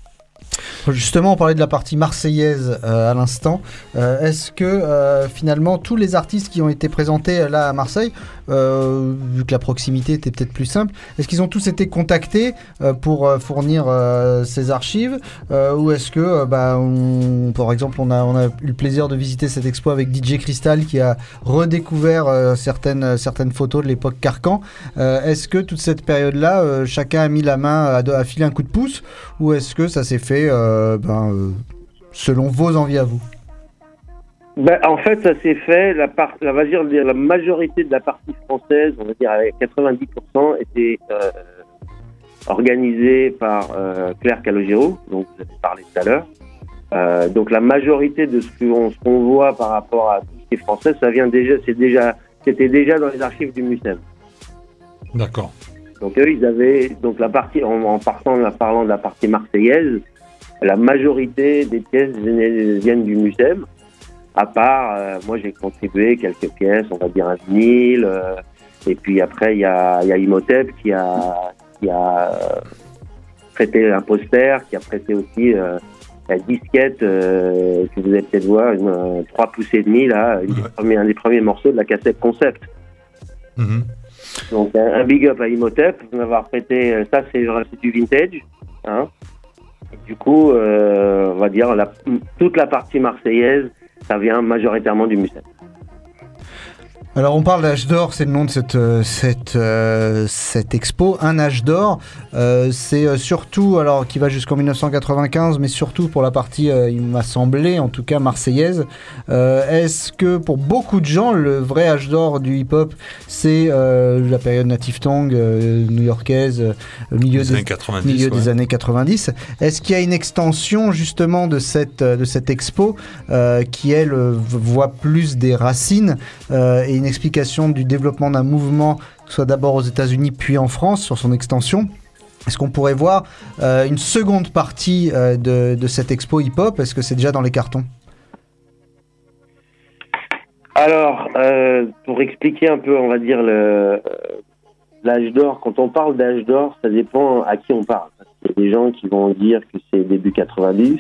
Justement, on parlait de la partie marseillaise euh, à l'instant. Euh, est-ce que euh, finalement tous les artistes qui ont été présentés euh, là à Marseille, euh, vu que la proximité était peut-être plus simple, est-ce qu'ils ont tous été contactés euh, pour euh, fournir euh, ces archives euh, ou est-ce que, euh, bah, on, par exemple, on a, on a eu le plaisir de visiter cette expo avec D J Crystal qui a redécouvert euh, certaines, certaines photos de l'époque Carcan. Euh, est-ce que toute cette période-là, euh, chacun a mis la main à, à filer un coup de pouce ou est-ce que ça s'est fait euh, ben, euh, selon vos envies à vous? Ben, en fait, ça s'est fait, la, part, la, va dire, la majorité de la partie française, on va dire avec quatre-vingt-dix pour cent, était euh, organisée par euh, Claire Calogero, dont vous avez parlé tout à l'heure. Euh, donc la majorité de ce qu'on, ce qu'on voit par rapport à tout ce qui est français, ça vient déjà, c'est déjà, c'était déjà dans les archives du MUSEM. D'accord. Donc eux, ils avaient donc la partie en, en partant, en parlant de la partie marseillaise, la majorité des pièces viennent, viennent du MUSEM. À part, euh, moi j'ai contribué quelques pièces, on va dire un vinyle, euh, et puis après il y a, y a Imhotep qui a, qui a euh, prêté un poster, qui a prêté aussi euh, la disquette, euh, que vous allez peut-être voir, une, euh, trois pouces et demi là, une ouais. des premiers, un des premiers morceaux de la cassette concept. Mm-hmm. Donc un, un big up à Imhotep, vous m'avoir prêté, ça c'est, c'est du vintage, hein. Et du coup, euh, on va dire la, toute la partie marseillaise, ça vient majoritairement du MUSEM. Alors on parle d'âge d'or, c'est le nom de cette, cette, euh, cette expo, un âge d'or. Euh, c'est surtout, alors qui va jusqu'en dix-neuf cent quatre-vingt-quinze, mais surtout pour la partie, euh, il m'a semblé, en tout cas marseillaise. Euh, est-ce que pour beaucoup de gens, le vrai âge d'or du hip-hop, c'est euh, la période Native Tongue, euh, new-yorkaise, euh, milieu, des, années quatre-vingt-dix, milieu ouais. des années quatre-vingt-dix. Est-ce qu'il y a une extension justement de cette, de cette expo euh, qui, elle, voit plus des racines euh, et une explication du développement d'un mouvement, que ce soit d'abord aux États-Unis puis en France, sur son extension? Est-ce qu'on pourrait voir euh, une seconde partie euh, de, de cette expo hip-hop? Est-ce que c'est déjà dans les cartons? Alors, euh, pour expliquer un peu, on va dire, le, l'âge d'or, quand on parle d'âge d'or, ça dépend à qui on parle. Il y a des gens qui vont dire que c'est début quatre-vingt-dix.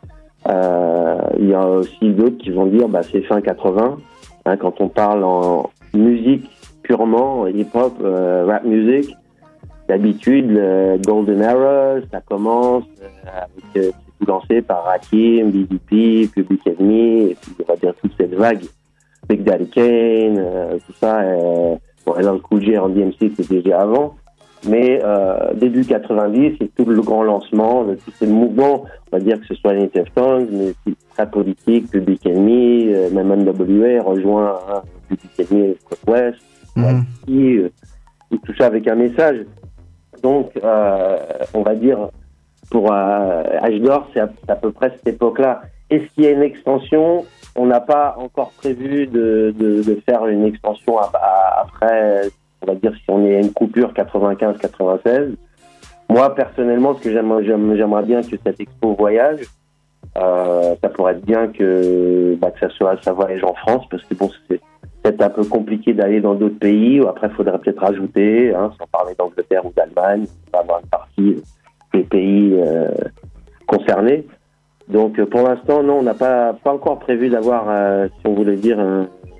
Euh, il y a aussi d'autres qui vont dire bah c'est fin quatre-vingts. Hein, quand on parle en musique purement, hip-hop, euh, rap music, d'habitude, le Golden Era, ça commence euh, avec, euh, c'est tout lancé par Rakim, B D P, Public Enemy, et puis on va dire toute cette vague, Big Daddy Kane, euh, tout ça. Euh, bon, L L Cool J, Run D M C, c'était déjà avant. Mais euh, début quatre-vingt-dix, c'est tout le grand lancement de tous ces mouvements, on va dire que ce soit Native Tongues, mais aussi très politique, Public Enemy, euh, même N W A rejoint hein, Public Enemy, West, mm-hmm. et, euh, et tout ça avec un message. Donc, euh, on va dire, pour euh, Âge d'or, c'est à, c'est à peu près cette époque-là. Est-ce qu'il y a une extension? On n'a pas encore prévu de, de, de faire une extension à, à, après... On va dire si on est à une coupure quatre-vingt-quinze quatre-vingt-seize. Moi, personnellement, ce que j'aimerais, j'aimerais bien que cette expo voyage, euh, ça pourrait être bien que, bah, que ça soit, ça voyage en France, parce que bon, c'est peut-être un peu compliqué d'aller dans d'autres pays, ou après, il faudrait peut-être rajouter, hein, sans parler d'Angleterre ou d'Allemagne, pas avoir une partie des pays euh, concernés. Donc, pour l'instant, non, on n'a pas, pas encore prévu d'avoir, euh, si on voulait dire, un,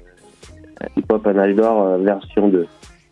un hip-hop un âge d'or euh, version deux.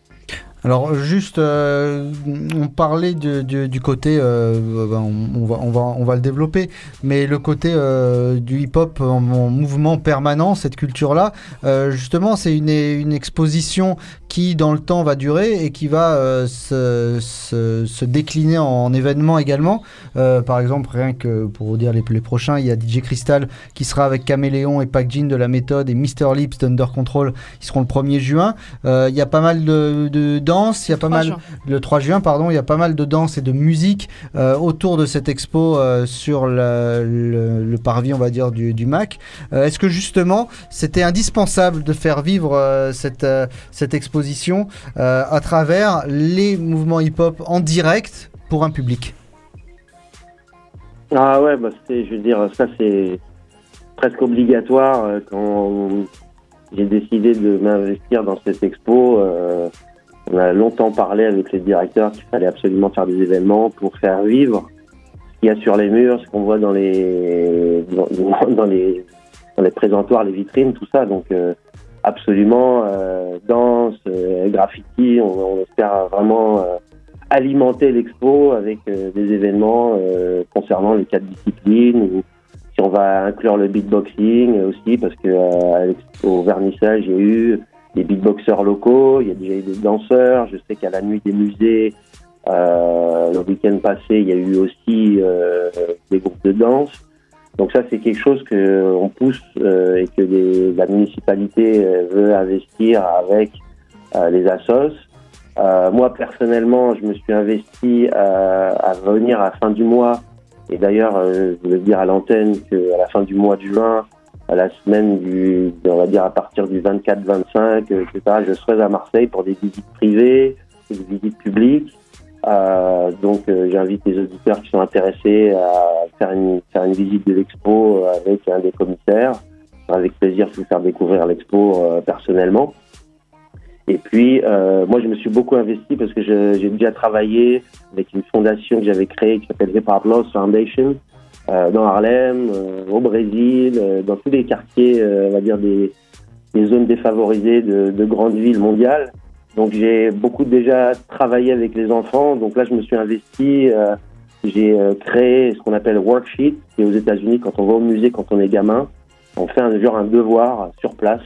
Alors juste, euh, on parlait de, de, du côté, euh, on, on, va, on, va, on va le développer, mais le côté euh, du hip-hop en, en mouvement permanent, cette culture-là, euh, justement, c'est une, une exposition qui, dans le temps, va durer et qui va euh, se, se, se décliner en, en événements également. Euh, par exemple, rien que pour vous dire les, les prochains, il y a D J Crystal qui sera avec Caméléon et Pac Jean de La Méthode et Mister Lips d'Under Control, ils seront le premier juin. Euh, il y a pas mal de, de danse, il y a pas mal juin. le trois juin pardon, il y a pas mal de danse et de musique euh, autour de cette expo euh, sur le, le, le parvis, on va dire, du, du M A C. Euh, est-ce que justement c'était indispensable de faire vivre euh, cette, euh, cette exposition euh, à travers les mouvements hip-hop en direct pour un public? Ah ouais, bah c'est, je veux dire, ça c'est presque obligatoire euh, quand j'ai décidé de m'investir dans cette expo. Euh, On a longtemps parlé avec les directeurs qu'il fallait absolument faire des événements pour faire vivre ce qu'il y a sur les murs, ce qu'on voit dans les dans, dans les dans les présentoirs, les vitrines, tout ça. Donc euh, absolument euh, danse, euh, graffiti. On, on espère vraiment euh, alimenter l'expo avec euh, des événements euh, concernant les quatre disciplines. Ou si on va inclure le beatboxing aussi, parce que euh, au vernissage, il y a eu des beatboxers locaux, il y a déjà eu des danseurs. Je sais qu'à la nuit des musées, euh, le week-end passé, il y a eu aussi euh, des groupes de danse. Donc ça, c'est quelque chose que on pousse euh, et que les, la municipalité euh, veut investir avec euh, les assos. Euh, moi, personnellement, je me suis investi à, à venir à la fin du mois. Et d'ailleurs, euh, je voulais dire à l'antenne qu'à la fin du mois de juin, à la semaine du, on va dire à partir du vingt-quatre vingt-cinq, et cetera, je serai à Marseille pour des visites privées, des visites publiques. Euh, donc, euh, j'invite les auditeurs qui sont intéressés à faire une, faire une visite de l'expo avec un des commissaires. Avec plaisir de vous faire découvrir l'expo euh, personnellement. Et puis, euh, moi, je me suis beaucoup investi parce que je, j'ai déjà travaillé avec une fondation que j'avais créée qui s'appelle Hip Hop Loss Foundation. Euh, dans Harlem, euh, au Brésil, euh, dans tous les quartiers, euh, on va dire des, des zones défavorisées de, de grandes villes mondiales. Donc j'ai beaucoup déjà travaillé avec les enfants. Donc là, je me suis investi. Euh, j'ai euh, créé ce qu'on appelle worksheet. Et aux États-Unis, quand on va au musée, quand on est gamin, on fait un genre un devoir sur place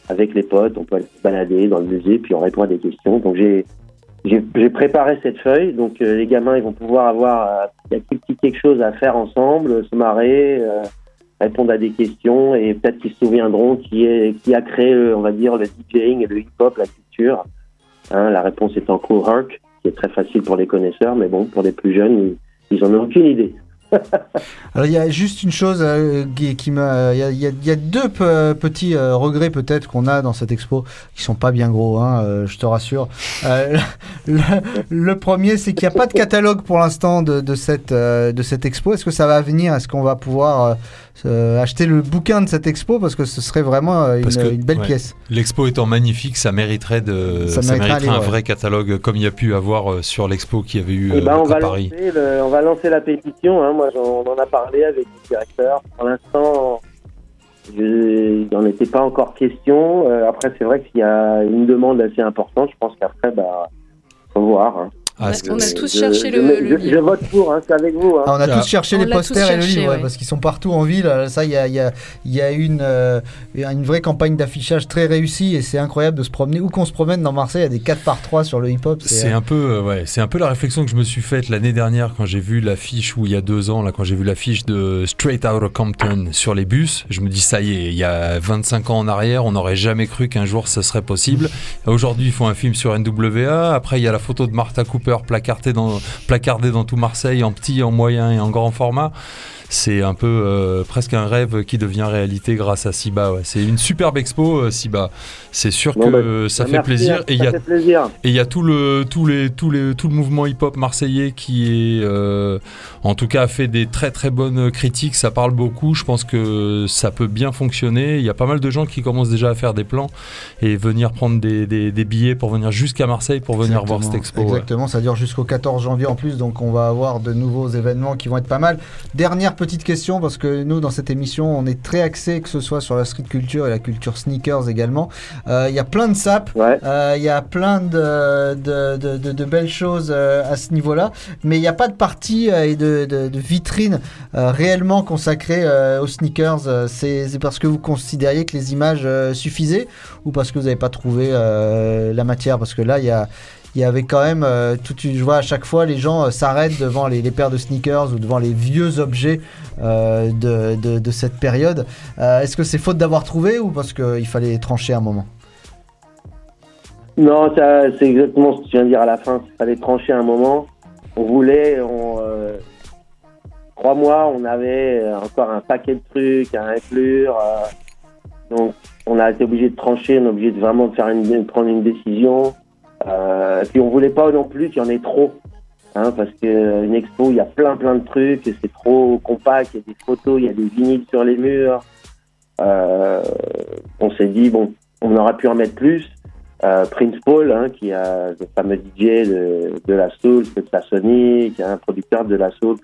avec les potes, on peut aller se balader dans le musée, puis on répond à des questions. Donc j'ai j'ai, j'ai préparé cette feuille, donc euh, les gamins ils vont pouvoir avoir euh, petit quelque chose à faire ensemble, se marrer, euh, répondre à des questions, et peut-être qu'ils se souviendront qui est qui a créé, on va dire, le DJing et le hip-hop, la culture. Hein, la réponse est en Kool Herc, qui est très facile pour les connaisseurs, mais bon, pour les plus jeunes, ils, ils en ont aucune idée. Alors il y a juste une chose euh, qui, qui me, il y a, il y a, il y a deux pe- petits euh, regrets peut-être qu'on a dans cette expo qui sont pas bien gros, hein, euh, je te rassure. Euh, le, le premier, c'est qu'il n'y a pas de catalogue pour l'instant de, de cette euh, de cette expo. Est-ce que ça va venir ? Est-ce qu'on va pouvoir euh, euh, acheter le bouquin de cette expo, parce que ce serait vraiment euh, une, que, une belle ouais, pièce. L'expo étant magnifique, ça mériterait de, ça, ça mériterait, mériterait un aller, vrai ouais. catalogue comme il y a pu avoir sur l'expo qu'il y avait eu eh ben, euh, on à va Paris. Le, on va lancer la pétition. Hein. Moi, on en a parlé avec le directeur. Pour l'instant, je, il n'en était pas encore question. Euh, après, c'est vrai qu'il y a une demande assez importante. Je pense qu'après, bah, faut voir. Hein. Ah, on, a, on a tous je, cherché je, le, je, le je, je vote pour, hein, c'est avec vous. Hein. Ah, on a ah. tous cherché on les posters et le livre, ouais. ouais, parce qu'ils sont partout en ville. Ça, il y a, y, a, y a une, euh, une vraie campagne d'affichage très réussie, et c'est incroyable de se promener. Où qu'on se promène dans Marseille, il y a des quatre par trois sur le hip-hop. C'est, c'est, euh... un peu, euh, ouais, c'est un peu la réflexion que je me suis faite l'année dernière quand j'ai vu l'affiche, ou il y a deux ans, là, quand j'ai vu l'affiche de Straight Outta Compton sur les bus. Je me dis, ça y est, il y a vingt-cinq ans en arrière, on n'aurait jamais cru qu'un jour ça serait possible. Aujourd'hui, ils font un film sur N W A. Après, il y a la photo de Martha Cooper placardée dans placardé dans tout Marseille, en petit, en moyen et en grand format. C'est un peu euh, presque un rêve qui devient réalité grâce à Siba. Ouais. C'est une superbe expo, euh, Siba. C'est sûr bon, que bah, ça, fait merci, plaisir. Ça et il y a plaisir. Et il y a tout le tout les tout les tout le mouvement hip-hop marseillais qui est euh, en tout cas a fait des très très bonnes critiques. Ça parle beaucoup. Je pense que ça peut bien fonctionner. Il y a pas mal de gens qui commencent déjà à faire des plans et venir prendre des, des, des billets pour venir jusqu'à Marseille pour venir Exactement. voir cette expo. Exactement. Ouais. Ça dure jusqu'au quatorze janvier en plus, donc on va avoir de nouveaux événements qui vont être pas mal. Dernière petite question, parce que nous dans cette émission on est très axé, que ce soit sur la street culture et la culture sneakers également. Il euh, y a plein de sapes, il ouais. euh, y a plein de, de, de, de, de belles choses euh, à ce niveau-là, mais il n'y a pas de partie euh, et de, de, de vitrine euh, réellement consacrée euh, aux sneakers. Euh, c'est, c'est parce que vous considériez que les images euh, suffisaient, ou parce que vous n'avez pas trouvé euh, la matière? Parce que là il y a Il y avait quand même, euh, tout, je vois à chaque fois les gens euh, s'arrêtent devant les, les paires de sneakers ou devant les vieux objets euh, de, de, de cette période. Euh, est-ce que c'est faute d'avoir trouvé, ou parce qu'il fallait trancher un moment? Non, ça, c'est exactement ce que tu viens de dire à la fin. Il fallait trancher un moment. On voulait, on, euh, trois mois, on avait encore un paquet de trucs à inclure. Euh, donc, on a été obligé de trancher, on est obligé de vraiment de faire une, de prendre une décision. Euh, et puis on voulait pas non plus qu'il y en ait trop, hein, parce qu'une expo, il y a plein plein de trucs, et c'est trop compact, il y a des photos, il y a des vinyles sur les murs. Euh, on s'est dit, bon, on aurait pu en mettre plus. Euh, Prince Paul, hein, qui a le fameux D J de, de la soul, de la Sony, qui est un producteur de la soul,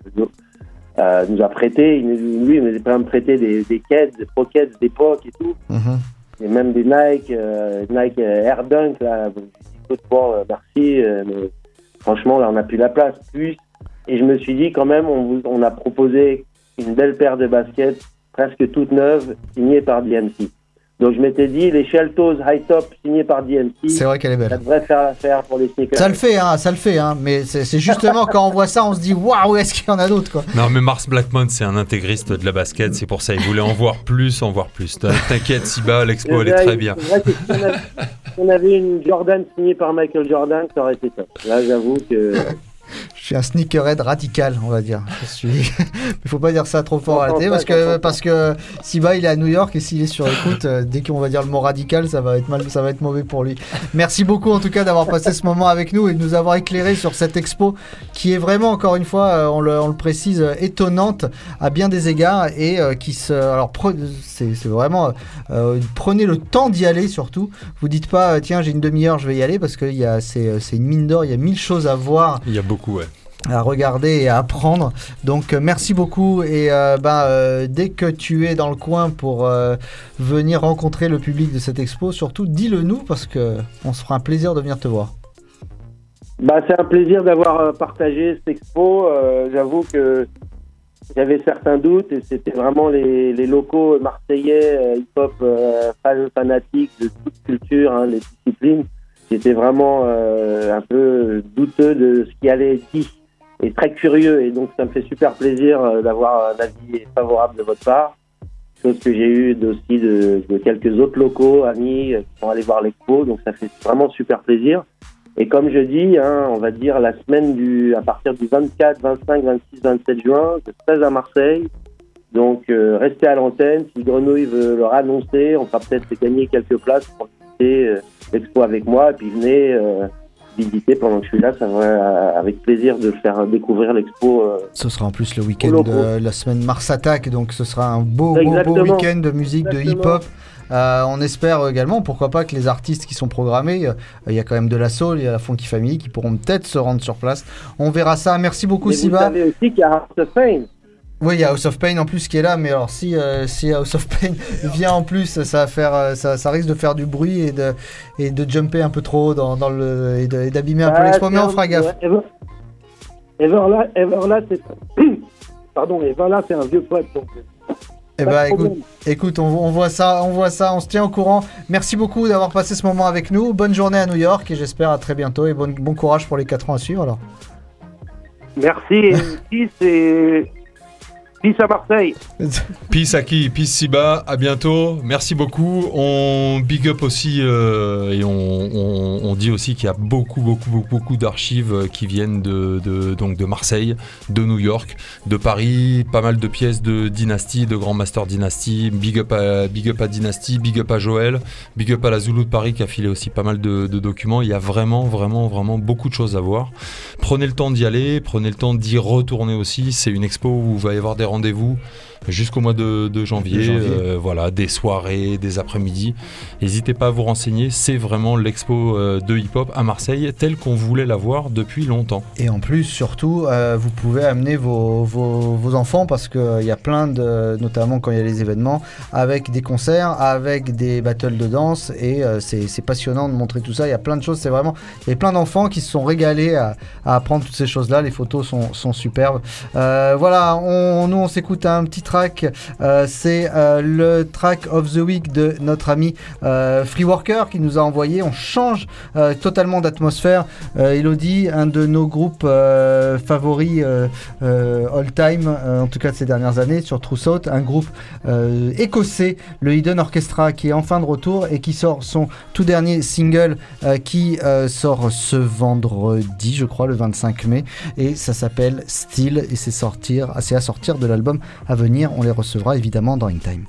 euh, nous a prêté, il nous, lui, il nous a quand même prêté des, des quêtes, des pro quêtes d'époque et tout, mm-hmm. et même des Nike, euh, Nike Air Dunk, là. Bon, euh, merci, euh, mais franchement, là, on n'a plus la place. Plus, et je me suis dit, quand même, on, on a proposé une belle paire de baskets, presque toute neuve, signée par D M C. Donc, je m'étais dit, les Shell Toes High Top signés par D M C, c'est vrai qu'elle est belle. Ça devrait faire l'affaire pour les sneakers. Ça le fait, hein, ça le fait, hein, mais c'est, c'est justement quand on voit ça, on se dit, waouh, est-ce qu'il y en a d'autres, quoi. Non, mais Mars Blackmon, c'est un intégriste de la basket, c'est pour ça, il voulait en voir plus, en voir plus. T'inquiète, Siba, l'expo, elle est très bien. C'est vrai que si on avait, si on avait une Jordan signée par Michael Jordan, ça aurait été top. Là, j'avoue que... Je suis un sneakerhead radical, on va dire. Je suis... Il faut pas dire ça trop fort à la télé, parce que, parce que Siba, il est à New York, et s'il est sur écoute, euh, dès qu'on va dire le mot radical, ça va être mal, ça va être mauvais pour lui. Merci beaucoup en tout cas d'avoir passé ce moment avec nous et de nous avoir éclairé sur cette expo qui est vraiment, encore une fois, euh, on, le, on le précise, euh, étonnante à bien des égards, et euh, qui se... Alors, pre... c'est, c'est vraiment... Euh, prenez le temps d'y aller, surtout. Vous dites pas, euh, tiens, j'ai une demi-heure, je vais y aller, parce que y a, c'est, c'est une mine d'or, il y a mille choses à voir. Il y a beaucoup, ouais. À regarder et à apprendre. Donc euh, merci beaucoup, et euh, bah, euh, dès que tu es dans le coin pour euh, venir rencontrer le public de cette expo, surtout dis-le nous, parce que on se fera un plaisir de venir te voir. Bah, c'est un plaisir d'avoir partagé cette expo. Euh, j'avoue que j'avais certains doutes et c'était vraiment les, les locaux marseillais, euh, hip-hop euh, fanatiques de toute culture, hein, les disciplines. J'étais vraiment euh, un peu douteux de ce qui allait être dit et très curieux. Et donc, ça me fait super plaisir euh, d'avoir un avis favorable de votre part. Chose que j'ai eu aussi de, de quelques autres locaux, amis, euh, qui sont allés voir l'expo. Donc, ça fait vraiment super plaisir. Et comme je dis, hein, on va dire la semaine du, à partir du vingt-quatre, vingt-cinq, vingt-six, vingt-sept juin, de treize à Marseille. Donc, euh, restez à l'antenne. Si Grenouille veut leur annoncer, on fera peut-être gagner quelques places pour visiter euh, l'expo avec moi. Et puis, venez euh, visiter pendant que je suis là. Ça va euh, avec plaisir de faire découvrir l'expo. Euh, ce sera en plus le week-end de la semaine Mars Attack. Donc, ce sera un beau, beau, Exactement. beau week-end de musique, Exactement. de hip-hop. Euh, on espère également, pourquoi pas, que les artistes qui sont programmés, euh, il y a quand même de la soul, il y a la Funky Family qui pourront peut-être se rendre sur place. On verra ça. Merci beaucoup, mais Siba. vous savez aussi qu'il y a House of Pain. Oui, il y a House of Pain en plus qui est là, mais alors si, euh, si House of Pain vient en plus, ça, va faire, euh, ça, ça risque de faire du bruit et de, et de jumper un peu trop dans, dans le, et, de, et d'abîmer un peu Ah, l'expo, mais on c'est fera un- gaffe. ouais, Ever- Everla, Everla, c'est pardon, Everla, c'est un vieux pote. Donc... Eh Pas bah de écoute, problème. écoute on, on voit ça, on voit ça, on se tient au courant. Merci beaucoup d'avoir passé ce moment avec nous. Bonne journée à New York et j'espère à très bientôt et bon, bon courage pour les quatre ans à suivre alors. Merci et peace et peace à Marseille. Peace à qui? Peace Siba, à bientôt, merci beaucoup. On big up aussi euh, et on, on, on dit aussi qu'il y a beaucoup, beaucoup, beaucoup, beaucoup d'archives qui viennent de, de, donc de Marseille, de New York, de Paris, pas mal de pièces de Dynasty, de Grand Master Dynasty. Big up à, big up à Dynasty, big up à Joël, big up à la Zulu de Paris qui a filé aussi pas mal de, de documents. Il y a vraiment, vraiment, vraiment beaucoup de choses à voir. Prenez le temps d'y aller, prenez le temps d'y retourner aussi. C'est une expo où il va y avoir des rendez-vous jusqu'au mois de, de janvier, De janvier. Euh, voilà, des soirées, des après-midi. N'hésitez pas à vous renseigner, c'est vraiment l'expo euh, de hip-hop à Marseille telle qu'on voulait la voir depuis longtemps. Et en plus, surtout, euh, vous pouvez amener vos, vos, vos enfants parce qu'il y a plein de, notamment quand il y a les événements, avec des concerts, avec des battles de danse et euh, c'est, c'est passionnant de montrer tout ça. Il y a plein de choses, c'est vraiment, il y a plein d'enfants qui se sont régalés à, à apprendre toutes ces choses-là. Les photos sont, sont superbes. Euh, voilà, on, nous on s'écoute un petit track, euh, c'est euh, le track of the week de notre ami euh, Free Worker qui nous a envoyé. On change euh, totalement d'atmosphère. Euh, Elodie, un de nos groupes euh, favoris euh, euh, all time, euh, en tout cas de ces dernières années, sur True South, un groupe euh, écossais, le Hidden Orchestra, qui est enfin de retour et qui sort son tout dernier single euh, qui euh, sort ce vendredi, je crois, le vingt-cinq mai, et ça s'appelle Still et c'est sortir, c'est à sortir de l'album à venir. On les recevra évidemment dans In Time.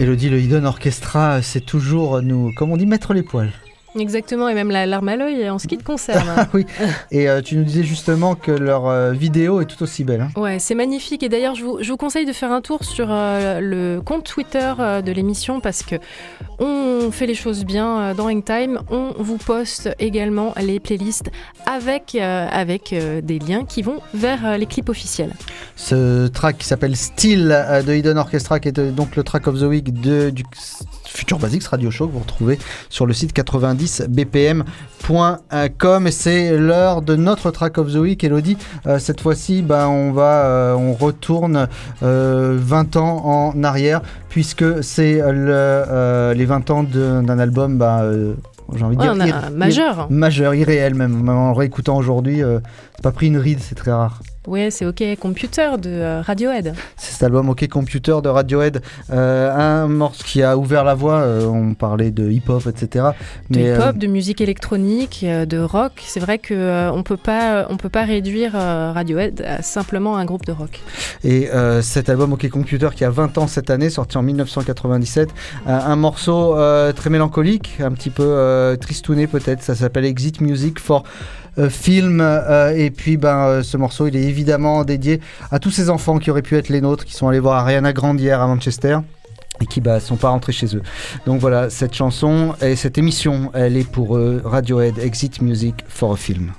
Elodie, le Hidden Orchestra, c'est toujours nous, comme on dit, mettre les poils. Exactement, et même la larme à l'œil en ce qui te concerne. Ah oui, et euh, tu nous disais justement que leur euh, vidéo est tout aussi belle. Hein. Ouais, c'est magnifique, et d'ailleurs je vous, je vous conseille de faire un tour sur euh, le compte Twitter euh, de l'émission, parce que on fait les choses bien euh, dans Hangtime. On vous poste également les playlists avec, euh, avec euh, des liens qui vont vers euh, les clips officiels. Ce track qui s'appelle Still euh, de Hidden Orchestra, qui est euh, donc le track of the week de, du Future Basics Radio Show, que vous retrouvez sur le site quatre-vingt-dix b p m point com. Et c'est l'heure de notre track of the week, Elodie. Euh, cette fois-ci, bah, on, va, euh, on retourne euh, vingt ans en arrière, puisque c'est le, euh, les vingt ans de, d'un album... Bah, euh, j'ai envie de ouais, dire ir- majeur. Majeur, irréel même. En le réécoutant aujourd'hui, euh, c'est pas pris une ride, c'est très rare. Ouais, c'est OK Computer de euh, Radiohead. C'est cet album OK Computer de Radiohead, euh, un morceau qui a ouvert la voie. Euh, on parlait de hip-hop, et cetera. De mais, hip-hop, euh, de musique électronique, euh, de rock. C'est vrai qu'on euh, ne peut pas, on peut pas réduire euh, Radiohead à simplement un groupe de rock. Et euh, cet album OK Computer qui a vingt ans cette année, sorti en dix-neuf cent quatre-vingt-dix-sept, euh, un morceau euh, très mélancolique, un petit peu euh, tristouné peut-être. Ça s'appelle Exit Music for Euh, film euh, et puis ben, euh, ce morceau il est évidemment dédié à tous ces enfants qui auraient pu être les nôtres, qui sont allés voir Ariana Grande hier à Manchester et qui ne bah, sont pas rentrés chez eux. Donc voilà, cette chanson et cette émission, elle est pour euh, Radiohead, Exit Music for a Film.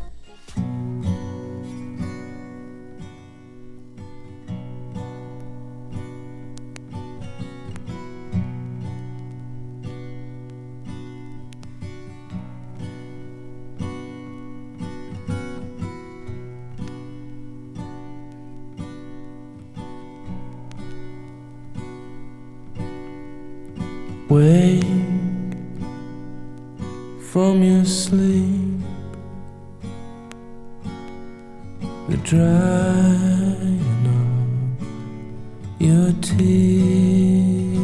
Wake from your sleep, the drying of your tears.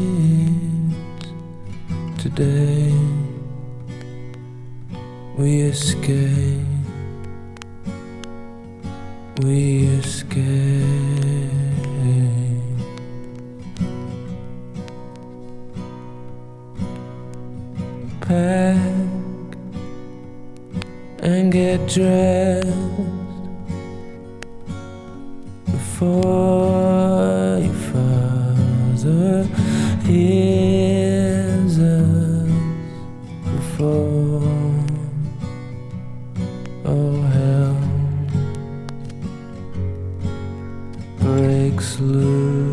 Today we escape, we escape. Pack and get dressed before your father hears us, before all hell breaks loose.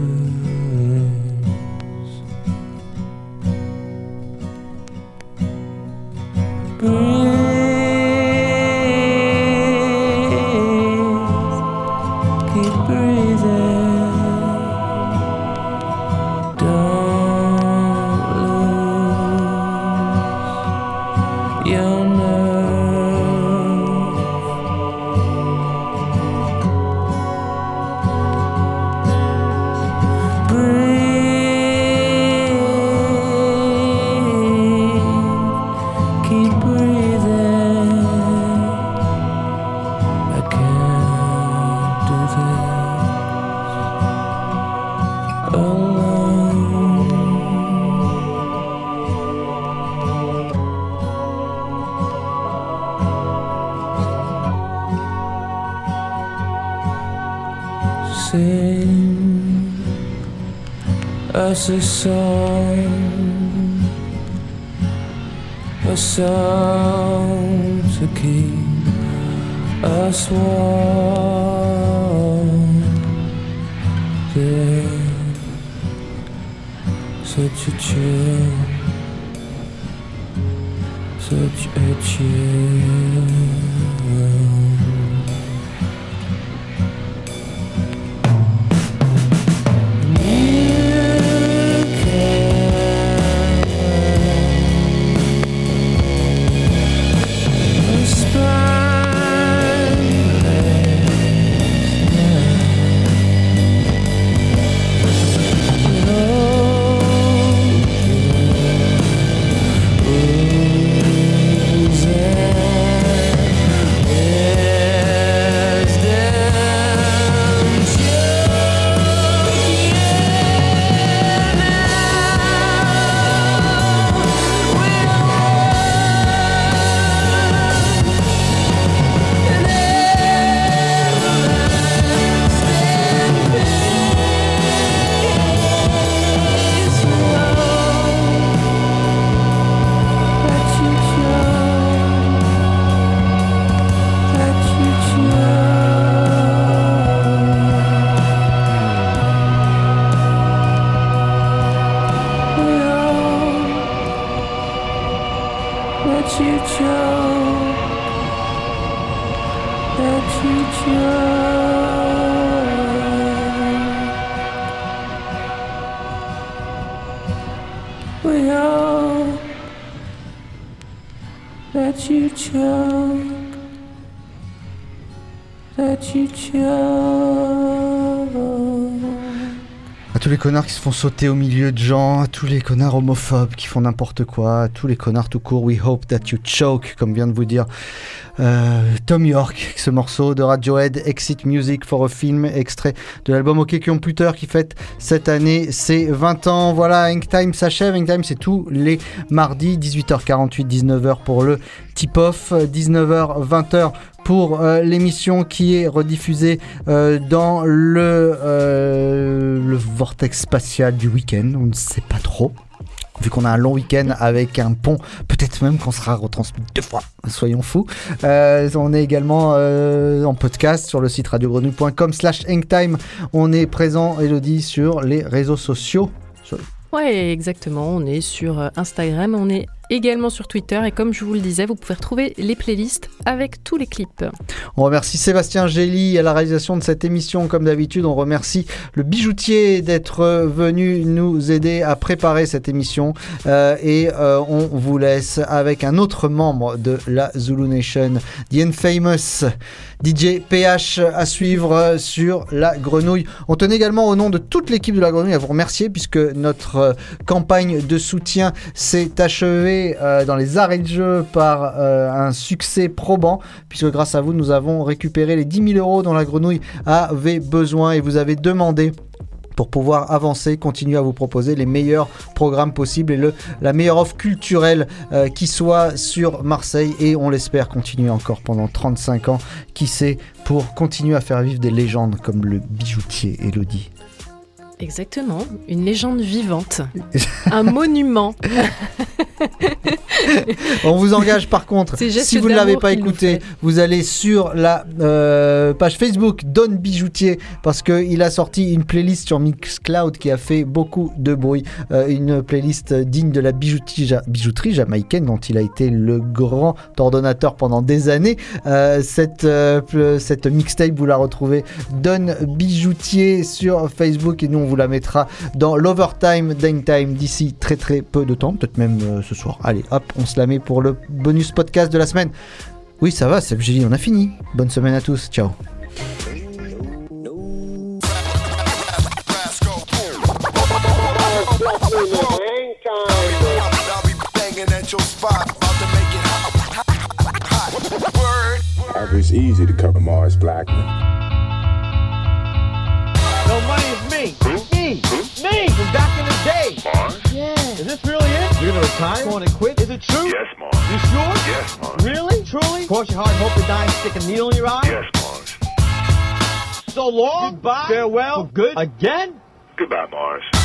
Sing us a song, a song to keep us warm. There's such a chill, such a chill. Yeah. that you choke, that you choke. À tous les connards qui se font sauter au milieu de gens, à tous les connards homophobes qui font n'importe quoi, à tous les connards tout court, we hope that you choke, comme vient de vous dire euh, Tom York, ce morceau de Radiohead, Exit Music for a Film, extrait de l'album OK Computer qui fête cette année ses vingt ans. Voilà, Hangtime s'achève. Hangtime, c'est tous les mardis, dix-huit heures quarante-huit, dix-neuf heures pour le tip-off, dix-neuf heures, vingt heures pour euh, l'émission qui est rediffusée euh, dans le, euh, le vortex spatial du week-end. On ne sait pas trop. Vu qu'on a un long week-end avec un pont, peut-être même qu'on sera retransmis deux fois, soyons fous. Euh, on est également euh, en podcast sur le site radiogrenouille.com slash hangtime. On est présent, Elodie, sur les réseaux sociaux. Sur... Ouais, exactement. On est sur Instagram, on est également sur Twitter et comme je vous le disais, vous pouvez retrouver les playlists avec tous les clips. On remercie Sébastien Gély à la réalisation de cette émission comme d'habitude. On remercie le bijoutier d'être venu nous aider à préparer cette émission euh, et euh, on vous laisse avec un autre membre de la Zulu Nation, The Infamous D J P H à suivre sur la Grenouille. On tenait également au nom de toute l'équipe de la Grenouille à vous remercier puisque notre euh, campagne de soutien s'est achevée Euh, dans les arrêts de jeu par euh, un succès probant puisque grâce à vous nous avons récupéré les dix mille euros dont la Grenouille avait besoin et vous avez demandé pour pouvoir avancer, continuer à vous proposer les meilleurs programmes possibles et le, la meilleure offre culturelle euh, qui soit sur Marseille et on l'espère continuer encore pendant trente-cinq ans, qui sait, pour continuer à faire vivre des légendes comme le bijoutier Elodie. Exactement, une légende vivante, un monument. On vous engage par contre, si vous ne l'avez pas écouté, vous allez sur la euh, page Facebook Don Bijoutier parce qu'il a sorti une playlist sur Mixcloud qui a fait beaucoup de bruit, euh, une playlist digne de la bijouterie, ja- bijouterie jamaïcaine dont il a été le grand ordonnateur pendant des années. Euh, cette, euh, cette mixtape, vous la retrouvez Don Bijoutier sur Facebook et nous on vous la mettra dans l'Overtime d'Hangtime d'ici très très peu de temps, peut-être même euh, ce soir. Allez hop, on se la met pour le bonus podcast de la semaine. Oui ça va, c'est Gély, on a fini. Bonne semaine à tous, ciao. It's easy to cover Mars Blackman. No, money is me. Me. Me from back in the day. Mars? Yeah. Is this really it? You're gonna retire? Going to quit? Is it true? Yes, Mars. You sure? Yes, Mars. Really? Truly? Cross your heart and hope to die and stick a needle in your eye? Yes, Mars. So long. Goodbye. Farewell. For good. Again? Goodbye, Mars.